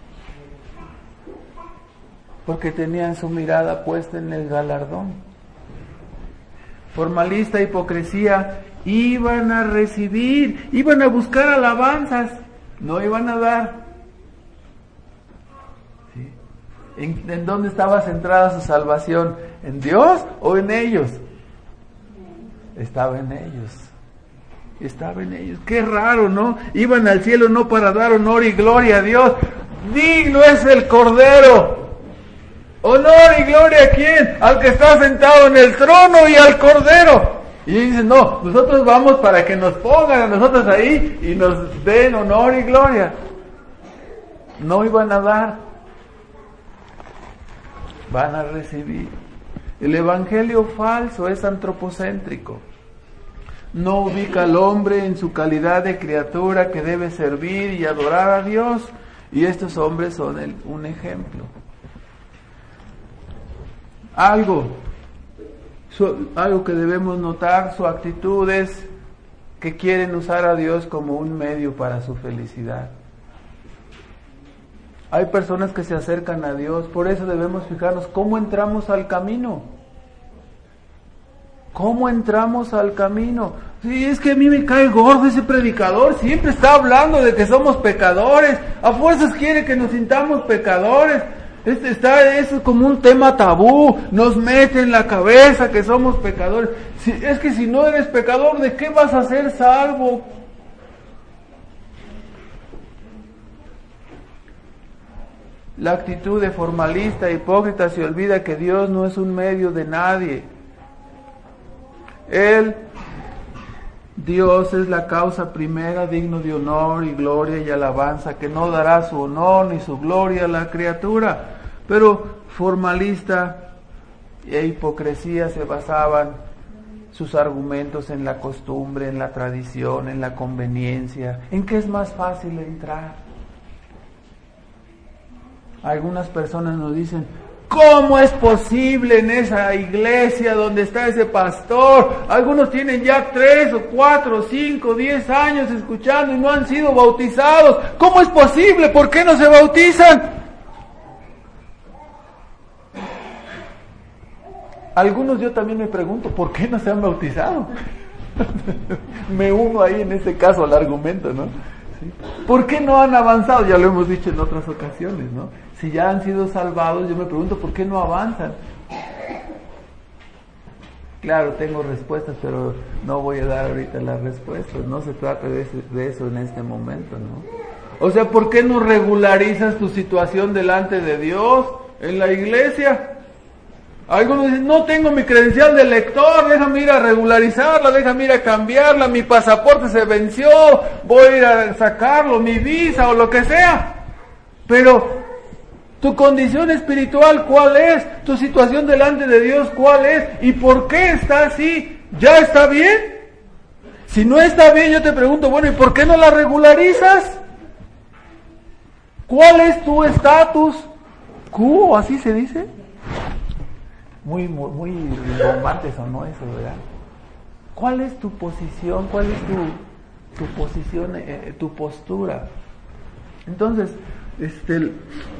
Porque tenían su mirada puesta en el galardón. Formalista, hipocresía, iban a recibir, iban a buscar alabanzas, no iban a dar. ¿Sí? ¿En dónde estaba centrada su salvación? ¿En Dios o en ellos? Estaba en ellos. Estaba en ellos. Qué raro, ¿no? Iban al cielo no para dar honor y gloria a Dios. Digno es el Cordero. Honor y gloria a quién? Al que está sentado en el trono y al Cordero. Y dicen, no, nosotros vamos para que nos pongan a nosotros ahí y nos den honor y gloria. No iban a dar, van a recibir. El evangelio falso es antropocéntrico. No ubica al hombre en su calidad de criatura que debe servir y adorar a Dios. Y estos hombres son un ejemplo. Algo que debemos notar, su actitud es que quieren usar a Dios como un medio para su felicidad. Hay personas que se acercan a Dios, por eso debemos fijarnos cómo entramos al camino. ¿Cómo entramos al camino? Sí, es que a mí me cae gordo ese predicador, siempre está hablando de que somos pecadores, a fuerzas quiere que nos sintamos pecadores. Es como un tema tabú, nos mete en la cabeza que somos pecadores. Es que si no eres pecador, ¿de qué vas a ser salvo? La actitud de formalista, hipócrita, se olvida que Dios no es un medio de nadie. Dios es la causa primera, digno de honor y gloria y alabanza, que no dará su honor ni su gloria a la criatura. Pero formalista e hipocresía se basaban sus argumentos en la costumbre, en la tradición, en la conveniencia, en que es más fácil entrar. Algunas personas nos dicen, ¿cómo es posible en esa iglesia donde está ese pastor? Algunos tienen ya 3 o 4 o 5, 10 años escuchando y no han sido bautizados. ¿Cómo es posible? ¿Por qué no se bautizan? Algunos yo también me pregunto, ¿por qué no se han bautizado? Me uno ahí en este caso al argumento, ¿no? ¿Sí? ¿Por qué no han avanzado? Ya lo hemos dicho en otras ocasiones, ¿no? Si ya han sido salvados, yo me pregunto, ¿por qué no avanzan? Claro, tengo respuestas, pero no voy a dar ahorita las respuestas. No se trata de eso en este momento, ¿no? O sea, ¿por qué no regularizas tu situación delante de Dios en la iglesia? Algunos dicen, no tengo mi credencial de lector, déjame ir a regularizarla, déjame ir a cambiarla, mi pasaporte se venció, voy a ir a sacarlo, mi visa o lo que sea. Pero tu condición espiritual, ¿cuál es? Tu situación delante de Dios, ¿cuál es? ¿Y por qué está así? ¿Ya está bien? Si no está bien, yo te pregunto, bueno, ¿y por qué no la regularizas? ¿Cuál es tu estatus quo? ¿Así se dice? Muy bombante sonó eso, ¿verdad? ¿Cuál es tu posición? ¿Cuál es tu posición, tu postura? Entonces, el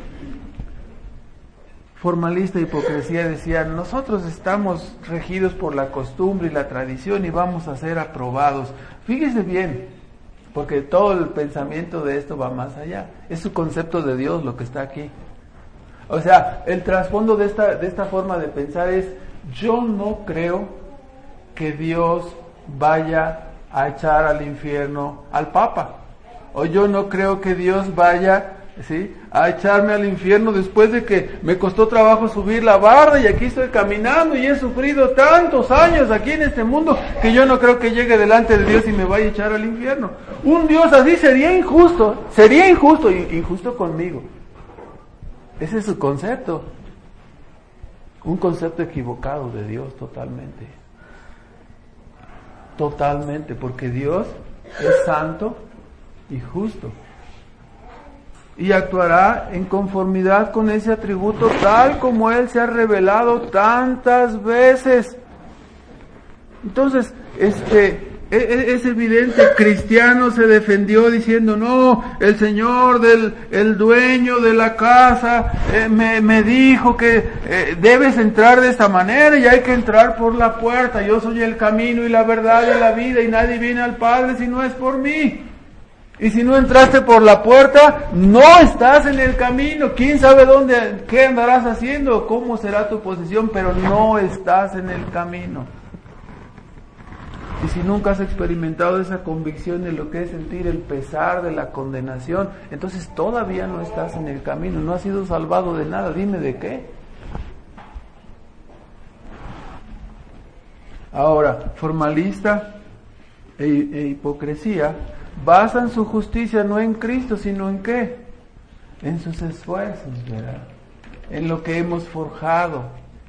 formalista hipocresía decía, nosotros estamos regidos por la costumbre y la tradición y vamos a ser aprobados. Fíjese bien, porque todo el pensamiento de esto va más allá. Es su concepto de Dios lo que está aquí. O sea, el trasfondo de esta forma de pensar es, yo no creo que Dios vaya a echar al infierno al Papa. O yo no creo que Dios vaya, ¿sí?, a echarme al infierno después de que me costó trabajo subir la barda y aquí estoy caminando y he sufrido tantos años aquí en este mundo que yo no creo que llegue delante de Dios y me vaya a echar al infierno. Un Dios así sería injusto conmigo. Ese es su concepto. Un concepto equivocado de Dios totalmente. Totalmente, porque Dios es santo y justo. Y actuará en conformidad con ese atributo tal como Él se ha revelado tantas veces. Entonces, es evidente, Cristiano se defendió diciendo, no, el Señor el dueño de la casa me dijo que debes entrar de esta manera y hay que entrar por la puerta. Yo soy el camino y la verdad y la vida y nadie viene al Padre si no es por mí. Y si no entraste por la puerta, no estás en el camino. ¿Quién sabe qué andarás haciendo? ¿Cómo será tu posición? Pero no estás en el camino. Y si nunca has experimentado esa convicción de lo que es sentir el pesar de la condenación, entonces todavía no estás en el camino, no has sido salvado de nada. Dime de qué. Ahora, formalista e hipocresía basan su justicia no en Cristo, sino en ¿qué? En sus esfuerzos, ¿verdad? En lo que hemos forjado.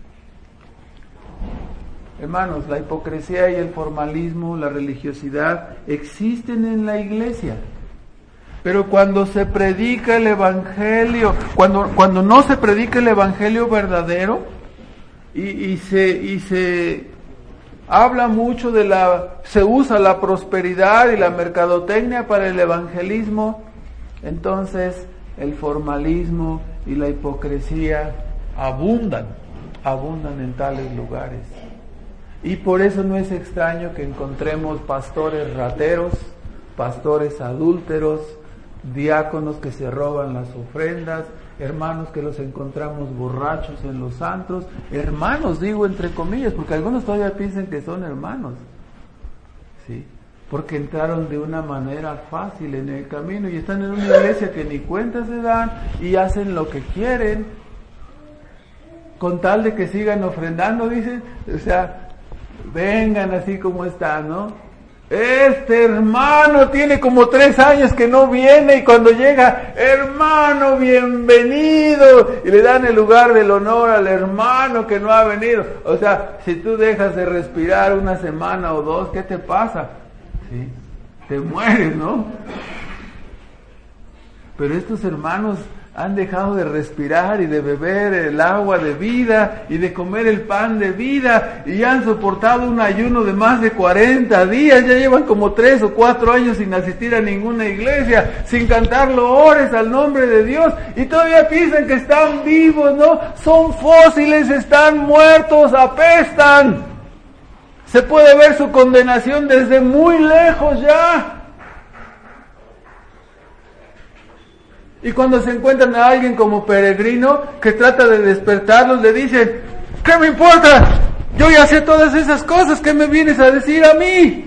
Hermanos, la hipocresía y el formalismo, la religiosidad, existen en la iglesia. Pero cuando se predica el evangelio, cuando no se predica el evangelio verdadero, y se habla mucho se usa la prosperidad y la mercadotecnia para el evangelismo, entonces el formalismo y la hipocresía abundan en tales lugares. Y por eso no es extraño que encontremos pastores rateros, pastores adúlteros, diáconos que se roban las ofrendas, hermanos que los encontramos borrachos en los antros, hermanos digo entre comillas, porque algunos todavía piensan que son hermanos, ¿sí? Porque entraron de una manera fácil en el camino y están en una iglesia que ni cuenta se dan y hacen lo que quieren, con tal de que sigan ofrendando, dicen, o sea, vengan así como están, ¿no? Este hermano tiene como 3 años que no viene y cuando llega, hermano, bienvenido, y le dan el lugar del honor al hermano que no ha venido. O sea, si tú dejas de respirar una semana o 2, ¿qué te pasa? ¿Sí? Te mueres, ¿no? Pero estos hermanos han dejado de respirar y de beber el agua de vida y de comer el pan de vida y han soportado un ayuno de más de 40 días, ya llevan como 3 o 4 años sin asistir a ninguna iglesia, sin cantar loores al nombre de Dios y todavía piensan que están vivos, ¿no? Son fósiles, están muertos, apestan. Se puede ver su condenación desde muy lejos ya. Y cuando se encuentran a alguien como peregrino que trata de despertarlos, le dicen, ¿qué me importa? Yo ya sé todas esas cosas, ¿qué me vienes a decir a mí?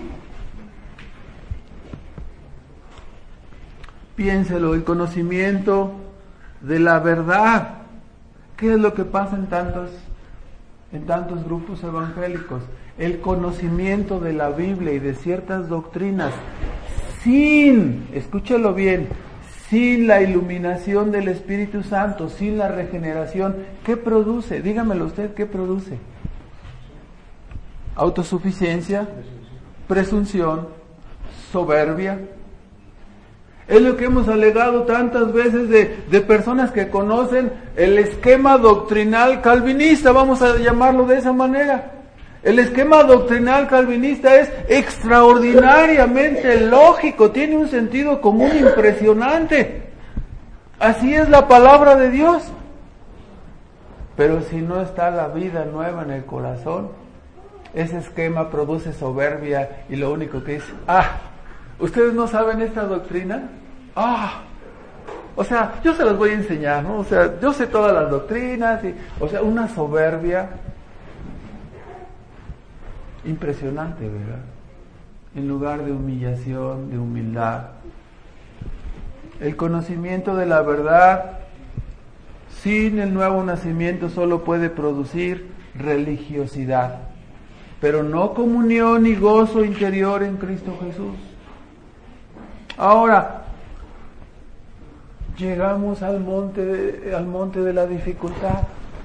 Piénselo, el conocimiento de la verdad. ¿Qué es lo que pasa en tantos grupos evangélicos? El conocimiento de la Biblia y de ciertas doctrinas escúchelo bien, sin la iluminación del Espíritu Santo, sin la regeneración, ¿qué produce? Dígamelo usted, ¿qué produce? Autosuficiencia, presunción soberbia. Es lo que hemos alegado tantas veces de personas que conocen el esquema doctrinal calvinista, vamos a llamarlo de esa manera. El esquema doctrinal calvinista es extraordinariamente lógico, tiene un sentido común impresionante. Así es la palabra de Dios. Pero si no está la vida nueva en el corazón, ese esquema produce soberbia y lo único que es, ¿ustedes no saben esta doctrina? O sea, yo se las voy a enseñar, ¿no? O sea, yo sé todas las doctrinas, una soberbia impresionante, ¿verdad? En lugar de humillación, de humildad. El conocimiento de la verdad sin el nuevo nacimiento solo puede producir religiosidad, pero no comunión ni gozo interior en Cristo Jesús. Ahora, llegamos al monte de la dificultad.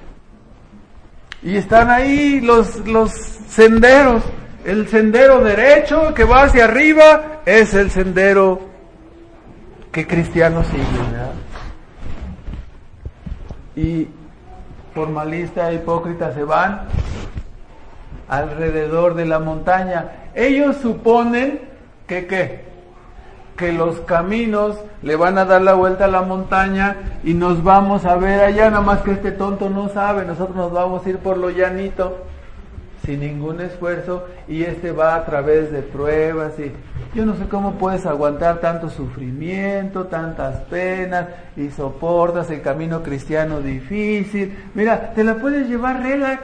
Y están ahí los senderos. El sendero derecho que va hacia arriba es el sendero que cristianos siguen, ¿verdad? Y formalistas e hipócritas se van alrededor de la montaña. Ellos suponen que los caminos le van a dar la vuelta a la montaña y nos vamos a ver allá, nada más que este tonto no sabe, nosotros nos vamos a ir por lo llanito, sin ningún esfuerzo, y va a través de pruebas, y yo no sé cómo puedes aguantar tanto sufrimiento, tantas penas, y soportas el camino cristiano difícil. Mira, te la puedes llevar relax,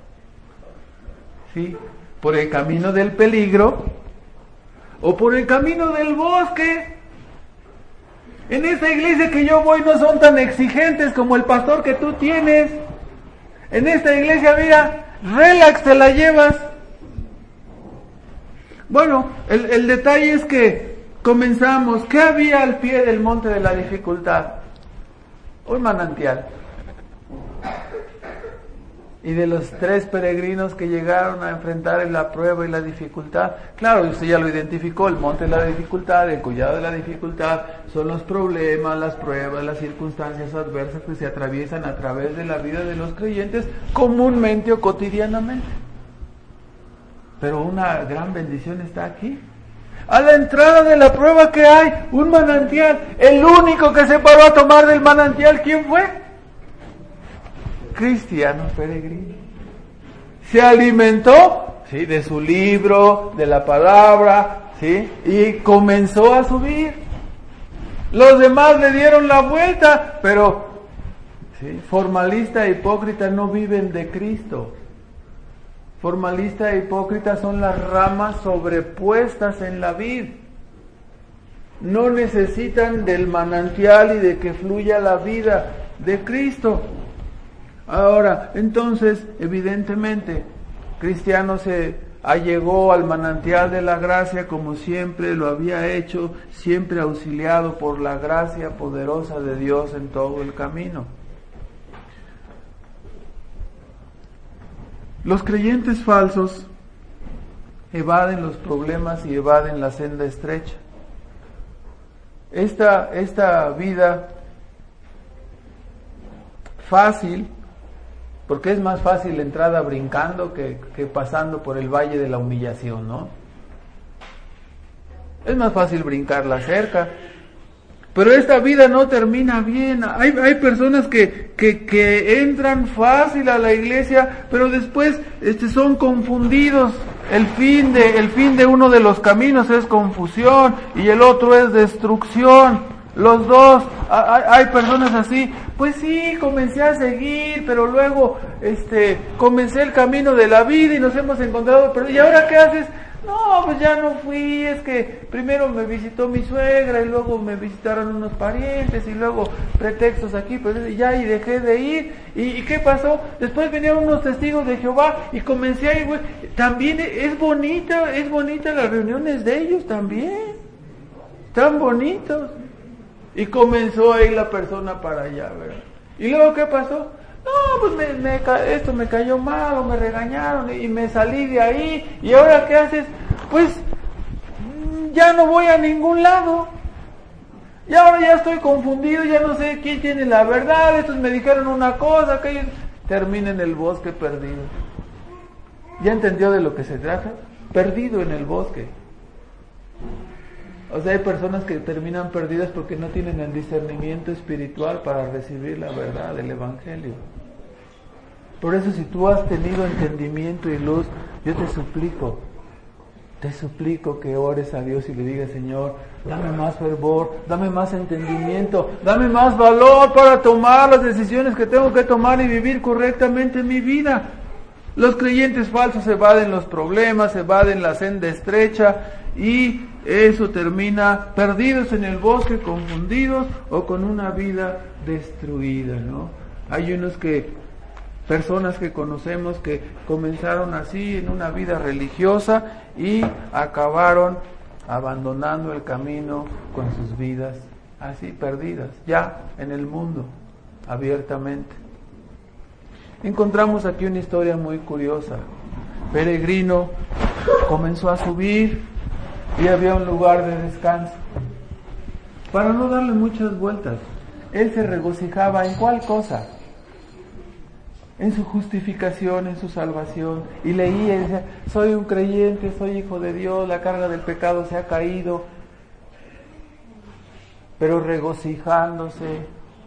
¿sí? Por el camino del peligro, o por el camino del bosque. En esta iglesia que yo voy no son tan exigentes como el pastor que tú tienes. En esta iglesia, mira, relax te la llevas. Bueno, el detalle es que comenzamos. ¿Qué había al pie del monte de la dificultad? Un manantial. Y de los 3 peregrinos que llegaron a enfrentar la prueba y la dificultad, claro, usted ya lo identificó, el monte de la dificultad, el collado de la dificultad, son los problemas, las pruebas, las circunstancias adversas que se atraviesan a través de la vida de los creyentes comúnmente o cotidianamente. Pero una gran bendición está aquí. A la entrada de la prueba que hay, un manantial. El único que se paró a tomar del manantial, ¿quién fue? Cristiano peregrino. Se alimentó, ¿sí?, de su libro, de la palabra, ¿sí?, y comenzó a subir. Los demás le dieron la vuelta, pero ¿sí?, formalista e hipócrita no viven de Cristo. Formalista e hipócrita son las ramas sobrepuestas en la vid. No necesitan del manantial y de que fluya la vida de Cristo. Ahora, entonces, evidentemente, Cristiano se allegó al manantial de la gracia como siempre lo había hecho, siempre auxiliado por la gracia poderosa de Dios en todo el camino. Los creyentes falsos evaden los problemas y evaden la senda estrecha. Esta vida fácil, porque es más fácil la entrada brincando que pasando por el valle de la humillación, ¿no? Es más fácil brincar la cerca. Pero esta vida no termina bien. Hay personas que entran fácil a la iglesia, pero después son confundidos. El fin de uno de los caminos es confusión y el otro es destrucción. Los dos, hay personas así. Pues sí, comencé a seguir, pero luego comencé el camino de la vida y nos hemos encontrado. Pero ¿y ahora qué haces? No, pues ya no fui, es que primero me visitó mi suegra y luego me visitaron unos parientes y luego pretextos aquí, pues ya, y dejé de ir. ¿Y qué pasó? Después vinieron unos testigos de Jehová y comencé a ir, güey. También es bonita las reuniones de ellos también. Están bonitos. Y comenzó a ir la persona para allá, ¿verdad? ¿Y luego qué pasó? No, pues esto me cayó mal o me regañaron y me salí de ahí. ¿Y ahora qué haces? Pues ya no voy a ningún lado. Y ahora ya estoy confundido, ya no sé quién tiene la verdad, estos me dijeron una cosa, aquellos... Termina en el bosque perdido. ¿Ya entendió de lo que se trata? Perdido en el bosque. O sea, hay personas que terminan perdidas porque no tienen el discernimiento espiritual para recibir la verdad del Evangelio. Por eso, si tú has tenido entendimiento y luz, yo te suplico que ores a Dios y le digas: Señor, dame más fervor, dame más entendimiento, dame más valor para tomar las decisiones que tengo que tomar y vivir correctamente mi vida. Los creyentes falsos evaden los problemas, evaden la senda estrecha y eso termina perdidos en el bosque, confundidos o con una vida destruida, ¿no? Hay personas que conocemos que comenzaron así en una vida religiosa y acabaron abandonando el camino con sus vidas así perdidas, ya en el mundo, abiertamente. Encontramos aquí una historia muy curiosa. Peregrino comenzó a subir y había un lugar de descanso. Para no darle muchas vueltas, él se regocijaba ¿en cuál cosa? En su justificación, en su salvación, y leía y decía: soy un creyente, soy hijo de Dios, la carga del pecado se ha caído, pero regocijándose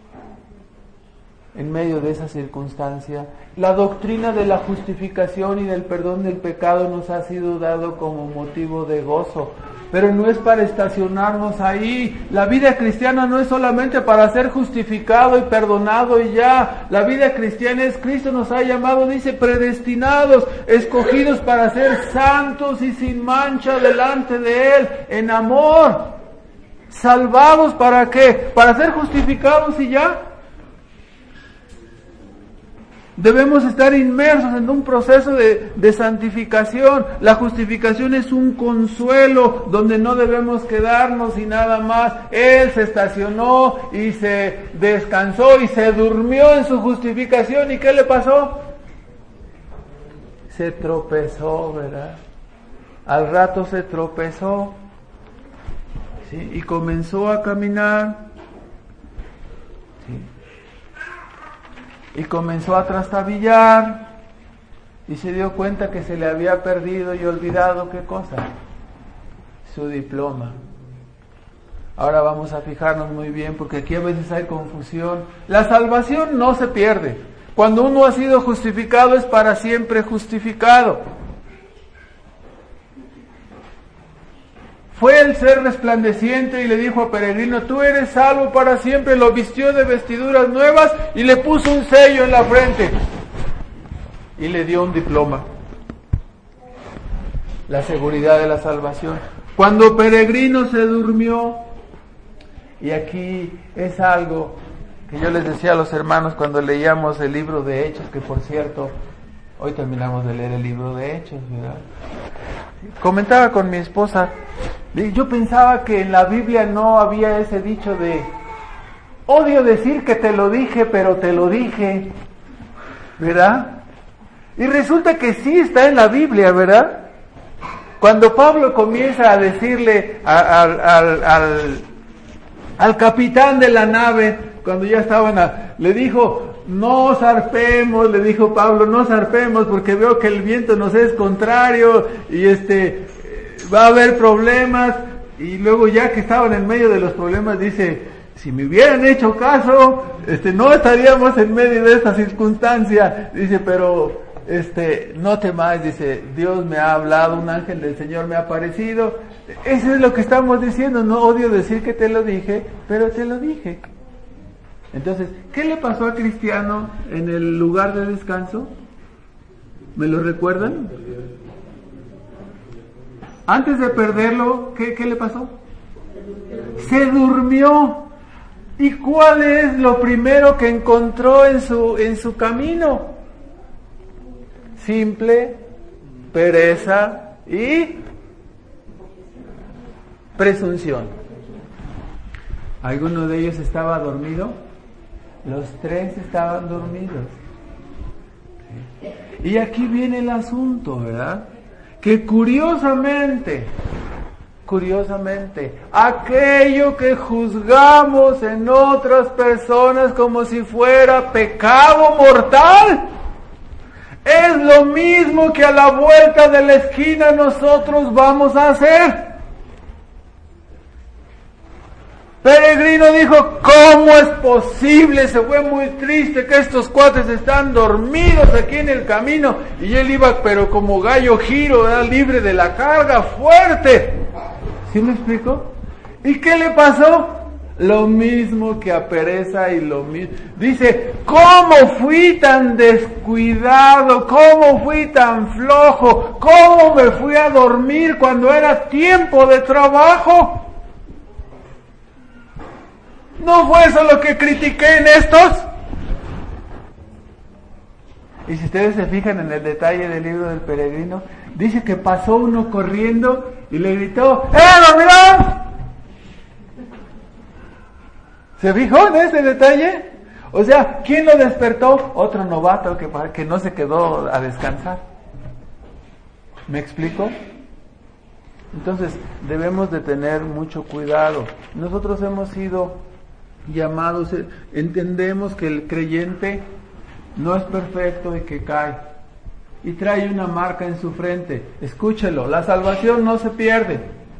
en medio de esa circunstancia. La doctrina de la justificación y del perdón del pecado nos ha sido dado como motivo de gozo, pero no es para estacionarnos ahí. La vida cristiana no es solamente para ser justificado y perdonado y ya. La vida cristiana es: Cristo nos ha llamado, dice, predestinados, escogidos para ser santos y sin mancha delante de Él, en amor. Salvados, ¿para qué? Para ser justificados y ya. Debemos estar inmersos en un proceso de santificación. La justificación es un consuelo donde no debemos quedarnos y nada más. Él se estacionó y se descansó y se durmió en su justificación. ¿Y qué le pasó? Se tropezó, ¿verdad? Al rato se tropezó, ¿sí? Y comenzó a caminar. Y comenzó a trastabillar y se dio cuenta que se le había perdido y olvidado, ¿qué cosa? Su diploma. Ahora vamos a fijarnos muy bien, porque aquí a veces hay confusión. La salvación no se pierde. Cuando uno ha sido justificado, es para siempre justificado. Fue el ser resplandeciente y le dijo a Peregrino: tú eres salvo para siempre. Lo vistió de vestiduras nuevas y le puso un sello en la frente y le dio un diploma. La seguridad de la salvación. Cuando Peregrino se durmió, y aquí es algo que yo les decía a los hermanos cuando leíamos el libro de Hechos, que por cierto, hoy terminamos de leer el libro de Hechos, ¿verdad? Comentaba con mi esposa, yo pensaba que en la Biblia no había ese dicho de: odio decir que te lo dije, pero te lo dije, ¿verdad? Y resulta que sí está en la Biblia, ¿verdad? Cuando Pablo comienza a decirle al capitán de la nave, cuando ya estaban, le dijo: no zarpemos, le dijo Pablo, no zarpemos porque veo que el viento nos es contrario y va a haber problemas. Y luego, ya que estaban en medio de los problemas, dice: si me hubieran hecho caso, no estaríamos en medio de esta circunstancia. Dice: pero no temáis, dice, Dios me ha hablado, un ángel del Señor me ha aparecido. Eso es lo que estamos diciendo. No odio decir que te lo dije, pero te lo dije. Entonces, ¿qué le pasó a Cristiano en el lugar de descanso? ¿Me lo recuerdan? Antes de perderlo, ¿qué le pasó? Se durmió. ¿Y cuál es lo primero que encontró en su camino? Simple, pereza y presunción. ¿Alguno de ellos estaba dormido? Los tres estaban dormidos. Y aquí viene el asunto, ¿verdad? Que curiosamente, curiosamente, aquello que juzgamos en otras personas como si fuera pecado mortal, es lo mismo que a la vuelta de la esquina nosotros vamos a hacer. Peregrino dijo, ¿cómo es posible? Se fue muy triste que estos cuates están dormidos aquí en el camino. Y él iba, pero como gallo giro, era libre de la carga, fuerte. ¿Sí me explico? ¿Y qué le pasó? Lo mismo que a Pereza y lo mismo. Dice, ¿cómo fui tan descuidado? ¿Cómo fui tan flojo? ¿Cómo me fui a dormir cuando era tiempo de trabajo? ¿No fue eso lo que critiqué en estos? Y si ustedes se fijan en el detalle del libro del Peregrino, dice que pasó uno corriendo y le gritó, dormilón! ¿Se fijó en ese detalle? O sea, ¿quién lo despertó? Otro novato que no se quedó a descansar. ¿Me explico? Entonces, debemos de tener mucho cuidado. Nosotros hemos sido llamados, entendemos que el creyente no es perfecto y que cae y trae una marca en su frente. Escúchelo, la salvación no se pierde.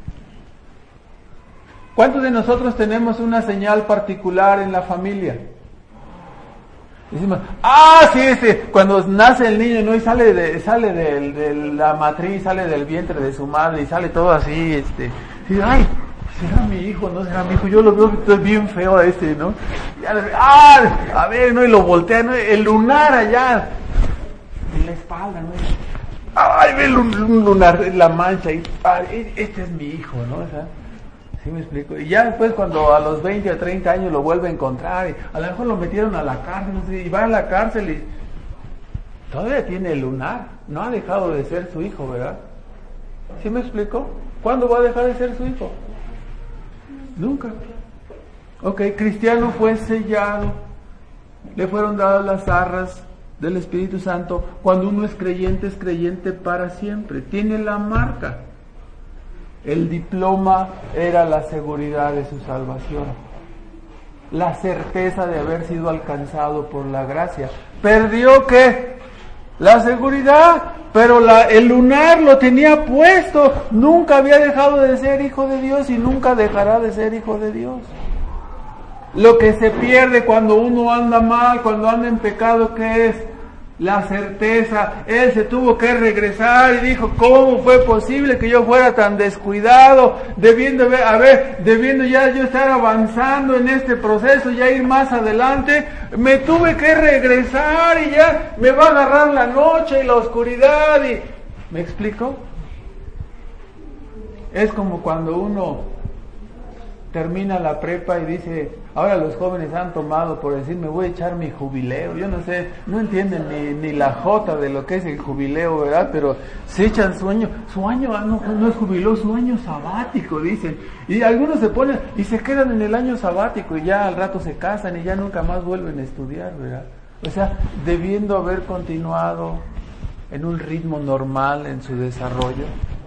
¿Cuántos de nosotros tenemos una señal particular en la familia? Decimos, sí, cuando nace el niño, ¿no? Y sale de la matriz, sale del vientre de su madre y sale todo así, ay, ¿será mi hijo? ¿No será mi hijo? Yo lo veo que es bien feo ¿no? A ver, ¿no? Y lo voltea, ¿no? El lunar allá, en la espalda, ¿no? Ay, ve un lunar, la mancha, y este es mi hijo, ¿no? O sea, ¿sí me explico? Y ya después cuando a los 20 o 30 años lo vuelve a encontrar, y a lo mejor lo metieron a la cárcel, no sé, y va a la cárcel y todavía tiene el lunar, no ha dejado de ser su hijo, ¿verdad? ¿Sí me explico? ¿Cuándo va a dejar de ser su hijo? Nunca. Ok, Cristiano fue sellado, le fueron dadas las arras del Espíritu Santo. Cuando uno es creyente para siempre, tiene la marca. El diploma era la seguridad de su salvación, la certeza de haber sido alcanzado por la gracia. ¿Perdió qué? La seguridad, pero el lunar lo tenía puesto. Nunca había dejado de ser hijo de Dios y nunca dejará de ser hijo de Dios. Lo que se pierde cuando uno anda mal, cuando anda en pecado, ¿qué es? La certeza. Él se tuvo que regresar y dijo, ¿cómo fue posible que yo fuera tan descuidado? Debiendo ya yo estar avanzando en este proceso, ya ir más adelante, me tuve que regresar y ya me va a agarrar la noche y la oscuridad ¿me explico? Es como cuando uno termina la prepa y dice, ahora los jóvenes han tomado por decir, me voy a echar mi jubileo. Yo no sé, no entienden ni la jota de lo que es el jubileo, ¿verdad? Pero se echan su año, no es jubileo, su año sabático, dicen. Y algunos se ponen y se quedan en el año sabático y ya al rato se casan y ya nunca más vuelven a estudiar, ¿verdad? O sea, debiendo haber continuado en un ritmo normal en su desarrollo,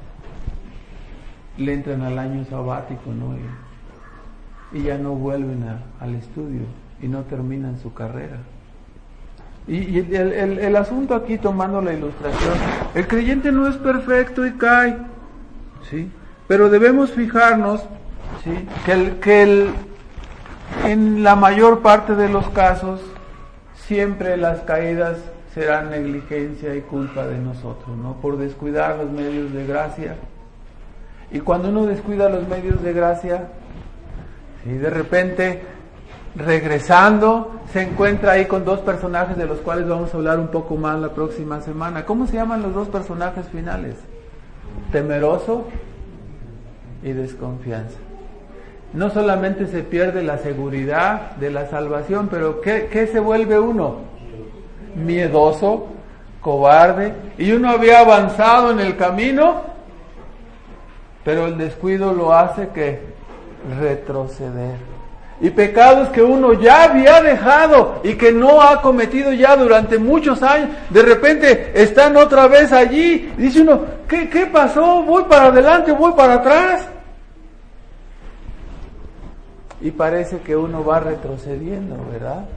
le entran al año sabático, ¿no? Y ya no vuelven al estudio y no terminan su carrera. Y el asunto aquí, tomando la ilustración, el creyente no es perfecto y cae, ¿sí? Pero debemos fijarnos, ¿sí? que en la mayor parte de los casos siempre las caídas serán negligencia y culpa de nosotros, ¿no? Por descuidar los medios de gracia. Y cuando uno descuida los medios de gracia, y de repente, regresando, se encuentra ahí con dos personajes de los cuales vamos a hablar un poco más la próxima semana. ¿Cómo se llaman los dos personajes finales? Temeroso y desconfianza. No solamente se pierde la seguridad de la salvación, pero ¿qué se vuelve uno? Miedoso, cobarde, y uno había avanzado en el camino, pero el descuido lo hace que retroceder. Y pecados que uno ya había dejado y que no ha cometido ya durante muchos años, de repente están otra vez allí. Dice uno, ¿qué pasó? ¿Voy para adelante? ¿Voy para atrás? y parece que uno va retrocediendo, ¿verdad?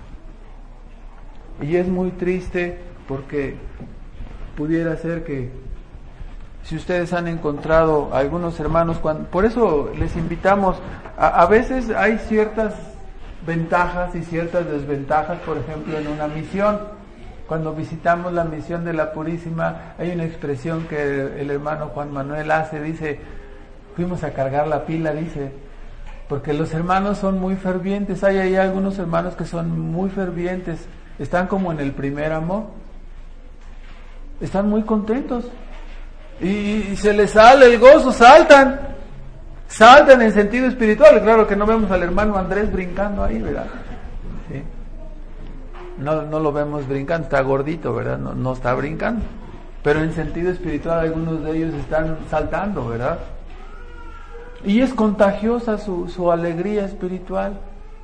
Y es muy triste porque pudiera ser que si ustedes han encontrado a algunos hermanos, por eso les invitamos, a veces hay ciertas ventajas y ciertas desventajas, por ejemplo en una misión. Cuando visitamos la misión de la Purísima, hay una expresión que el hermano Juan Manuel hace, dice, fuimos a cargar la pila, dice, porque los hermanos son muy fervientes, hay ahí algunos hermanos que son muy fervientes, están como en el primer amor, están muy contentos, y se les sale el gozo, saltan en sentido espiritual. Claro que no vemos al hermano Andrés brincando ahí, ¿verdad? ¿Sí? No lo vemos brincando, está gordito, ¿verdad? No está brincando, pero en sentido espiritual algunos de ellos están saltando, ¿verdad? Y es contagiosa su alegría espiritual.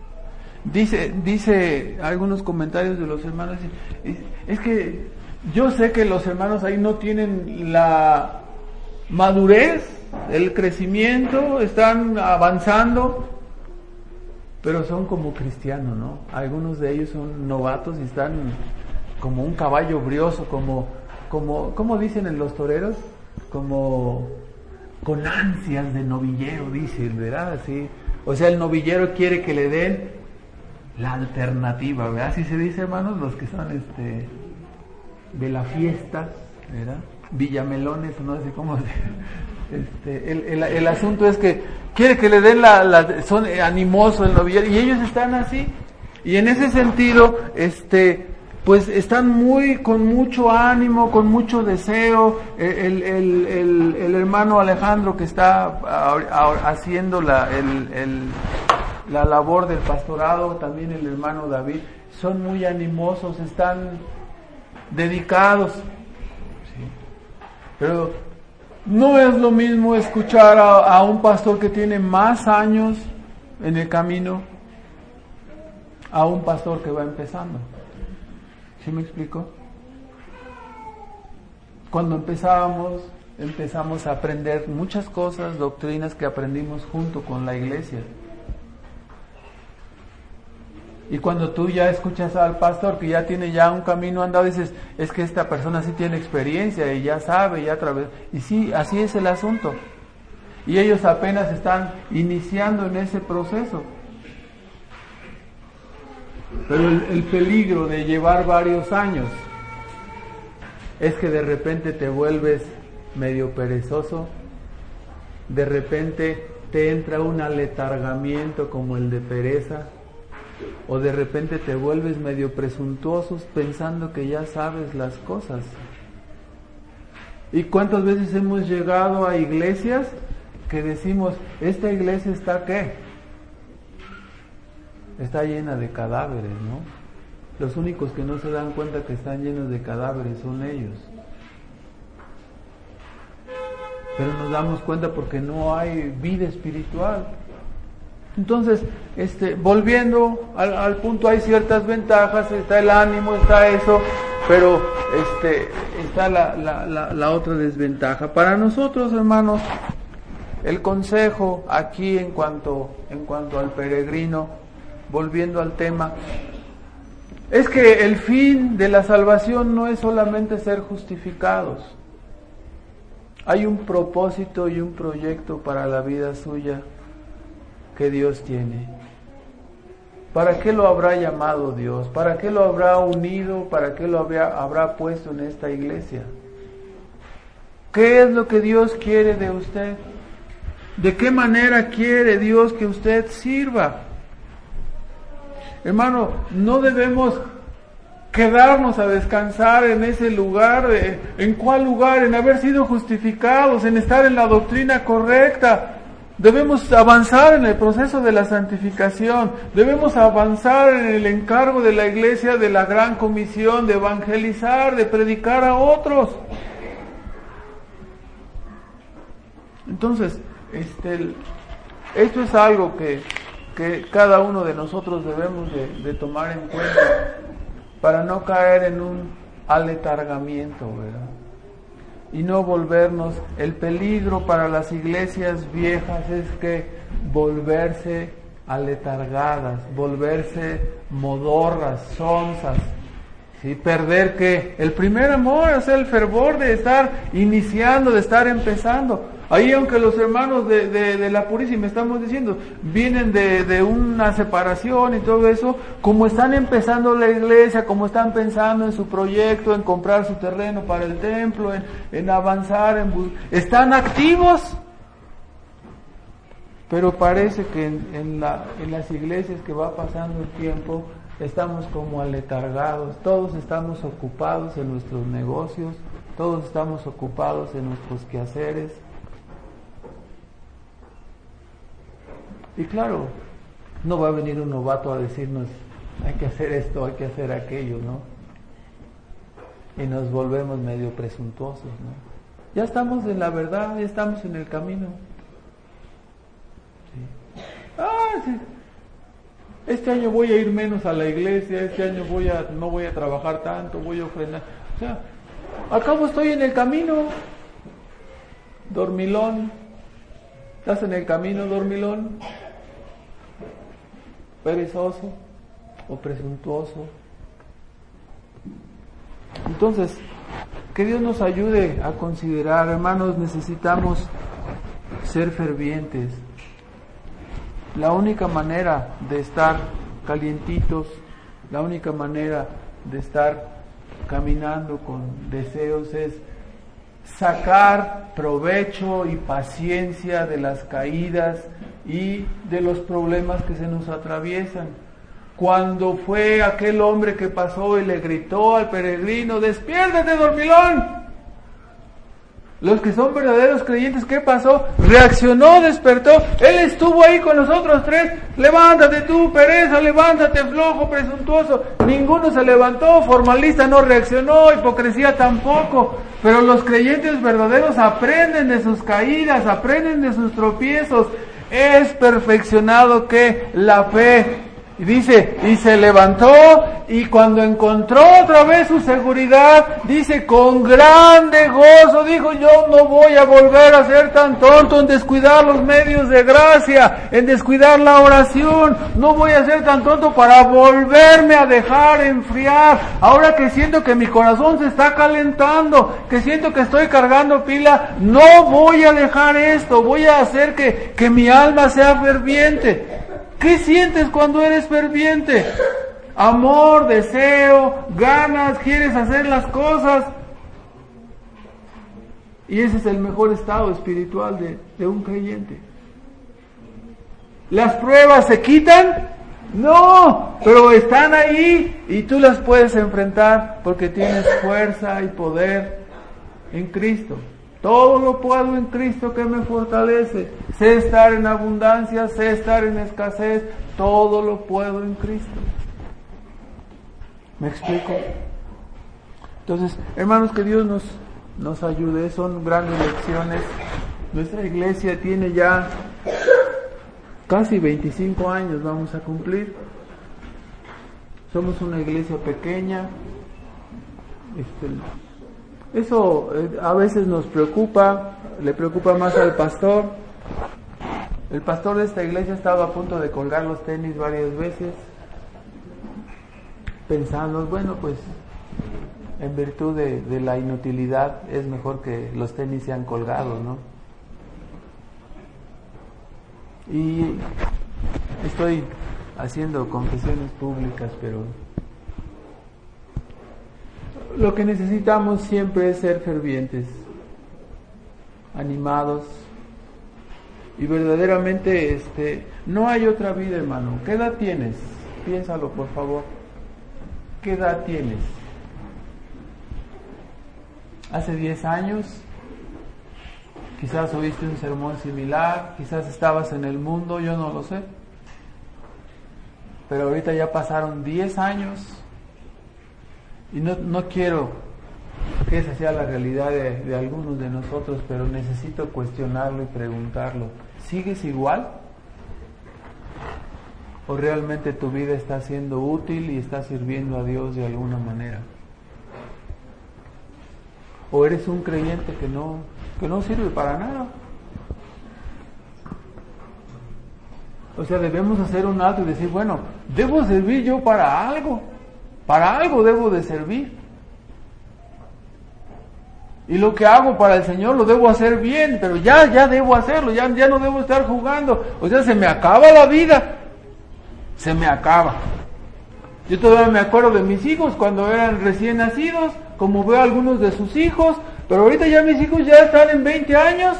Dice algunos comentarios de los hermanos, es que yo sé que los hermanos ahí no tienen la madurez, el crecimiento, están avanzando, pero son como cristianos, ¿no? Algunos de ellos son novatos y están como un caballo brioso, como dicen en los toreros, como con ansias de novillero, dicen, ¿verdad? Así, o sea, el novillero quiere que le den la alternativa, ¿verdad? Así se dice, hermanos, los que son de la fiesta, ¿verdad? Villamelones, no sé cómo el asunto es que quiere que le den son animosos el novillero, y ellos están así, y en ese sentido, pues están con mucho ánimo, con mucho deseo. El hermano Alejandro que está haciendo la labor del pastorado, también el hermano David, son muy animosos, están dedicados, ¿sí? Pero no es lo mismo escuchar a un pastor que tiene más años en el camino a un pastor que va empezando. ¿Sí me explico? Cuando empezamos a aprender muchas cosas, doctrinas que aprendimos junto con la iglesia. Y cuando tú ya escuchas al pastor que ya tiene ya un camino andado, dices, es que esta persona sí tiene experiencia y ya sabe, ya atravesó. Y sí, así es el asunto. Y ellos apenas están iniciando en ese proceso. Pero el peligro de llevar varios años es que de repente te vuelves medio perezoso, de repente te entra un aletargamiento como el de pereza, o de repente te vuelves medio presuntuoso pensando que ya sabes las cosas. ¿Y cuántas veces hemos llegado a iglesias que decimos, esta iglesia está ¿qué? Está llena de cadáveres, ¿no? Los únicos que no se dan cuenta que están llenos de cadáveres son ellos. Pero nos damos cuenta porque no hay vida espiritual. Entonces, volviendo al punto, hay ciertas ventajas, está el ánimo, está eso, pero está la otra desventaja. Para nosotros, hermanos, el consejo aquí en cuanto al peregrino, volviendo al tema, es que el fin de la salvación no es solamente ser justificados. Hay un propósito y un proyecto para la vida suya que Dios tiene. ¿Para qué lo habrá llamado Dios? ¿Para qué lo habrá unido? ¿Para qué lo habrá puesto en esta iglesia? ¿Qué es lo que Dios quiere de usted? ¿De qué manera quiere Dios que usted sirva? Hermano, no debemos quedarnos a descansar en ese lugar. ¿En cuál lugar? En haber sido justificados, en estar en la doctrina correcta. Debemos avanzar en el proceso de la santificación, debemos avanzar en el encargo de la iglesia de la gran comisión, de evangelizar, de predicar a otros. Entonces, esto es algo que cada uno de nosotros debemos de tomar en cuenta para no caer en un aletargamiento, ¿verdad? Y no volvernos, el peligro para las iglesias viejas es que volverse aletargadas, volverse modorras, sonzas, ¿sí? Perder que el primer amor, es el fervor de estar iniciando, de estar empezando. Ahí, aunque los hermanos de la Purísima, estamos diciendo, vienen de una separación y todo eso, como están empezando la iglesia, como están pensando en su proyecto, en comprar su terreno para el templo, en avanzar, están activos. Pero parece que en las iglesias que va pasando el tiempo, estamos como aletargados, todos estamos ocupados en nuestros negocios, todos estamos ocupados en nuestros quehaceres. Y claro, no va a venir un novato a decirnos, hay que hacer esto, hay que hacer aquello, ¿no? Y nos volvemos medio presuntuosos, ¿no? Ya estamos en la verdad, ya estamos en el camino. Sí. Sí. Este año voy a ir menos a la iglesia, este año no voy a trabajar tanto, voy a ofrendar. O sea, al cabo estoy en el camino. Dormilón. ¿Estás en el camino, dormilón? Perezoso o presuntuoso. Entonces, que Dios nos ayude a considerar, hermanos, necesitamos ser fervientes. La única manera de estar calientitos, la única manera de estar caminando con deseos es sacar provecho y paciencia de las caídas y de los problemas que se nos atraviesan. Cuando fue aquel hombre que pasó y le gritó al peregrino, ¡despiértate, dormilón! Los que son verdaderos creyentes, ¿qué pasó? Reaccionó, despertó. Él estuvo ahí con los otros tres. Levántate tú, pereza, levántate, flojo, presuntuoso. Ninguno se levantó, formalista no reaccionó, hipocresía tampoco. Pero los creyentes verdaderos aprenden de sus caídas, aprenden de sus tropiezos. Es perfeccionado que la fe. Y dice, y se levantó, y cuando encontró otra vez su seguridad, dice, con grande gozo, dijo, yo no voy a volver a ser tan tonto en descuidar los medios de gracia, en descuidar la oración, no voy a ser tan tonto para volverme a dejar enfriar. Ahora que siento que mi corazón se está calentando, que siento que estoy cargando pila, no voy a dejar esto, voy a hacer que mi alma sea ferviente. ¿Qué sientes cuando eres ferviente? Amor, deseo, ganas, quieres hacer las cosas. Y ese es el mejor estado espiritual de un creyente. ¿Las pruebas se quitan? No, pero están ahí y tú las puedes enfrentar porque tienes fuerza y poder en Cristo. Todo lo puedo en Cristo que me fortalece. Sé estar en abundancia, sé estar en escasez. Todo lo puedo en Cristo. ¿Me explico? Entonces, hermanos, que Dios nos ayude. Son grandes lecciones. Nuestra iglesia tiene ya casi 25 años, vamos a cumplir. Somos una iglesia pequeña. Eso a veces nos preocupa, le preocupa más al pastor. El pastor de esta iglesia estaba a punto de colgar los tenis varias veces, pensando, bueno, pues en virtud de la inutilidad es mejor que los tenis sean colgados, ¿no? Y estoy haciendo confesiones públicas, pero lo que necesitamos siempre es ser fervientes, animados, y verdaderamente no hay otra vida, hermano. ¿Qué edad tienes? Piénsalo, por favor. ¿Qué edad tienes? Hace 10 años, quizás oíste un sermón similar, quizás estabas en el mundo, yo no lo sé. Pero ahorita ya pasaron 10 años. Y no quiero que esa sea la realidad de algunos de nosotros, pero necesito cuestionarlo y preguntarlo. ¿Sigues igual? ¿O realmente tu vida está siendo útil y está sirviendo a Dios de alguna manera? ¿O eres un creyente que no sirve para nada? O sea, debemos hacer un alto y decir, bueno, debo servir yo para algo debo de servir. Y lo que hago para el Señor lo debo hacer bien, pero ya debo hacerlo, ya no debo estar jugando. O sea, se me acaba la vida, se me acaba. Yo todavía me acuerdo de mis hijos cuando eran recién nacidos, como veo a algunos de sus hijos, pero ahorita ya mis hijos ya están en 20 años.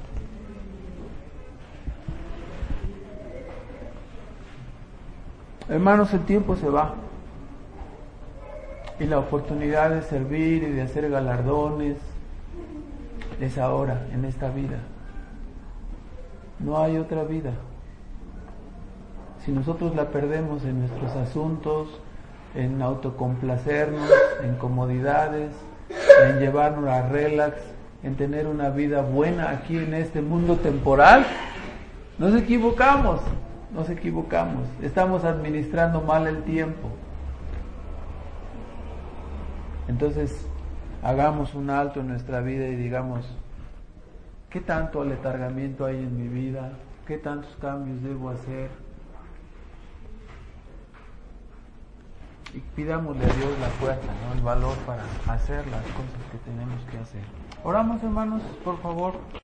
Hermanos, el tiempo se va. Y la oportunidad de servir y de hacer galardones es ahora, en esta vida. No hay otra vida. Si nosotros la perdemos en nuestros asuntos, en autocomplacernos, en comodidades, en llevarnos a relax, en tener una vida buena aquí en este mundo temporal, nos equivocamos. Estamos administrando mal el tiempo. Entonces, hagamos un alto en nuestra vida y digamos, ¿qué tanto aletargamiento hay en mi vida? ¿Qué tantos cambios debo hacer? Y pidámosle a Dios la fuerza, ¿no? El valor para hacer las cosas que tenemos que hacer. Oramos, hermanos, por favor.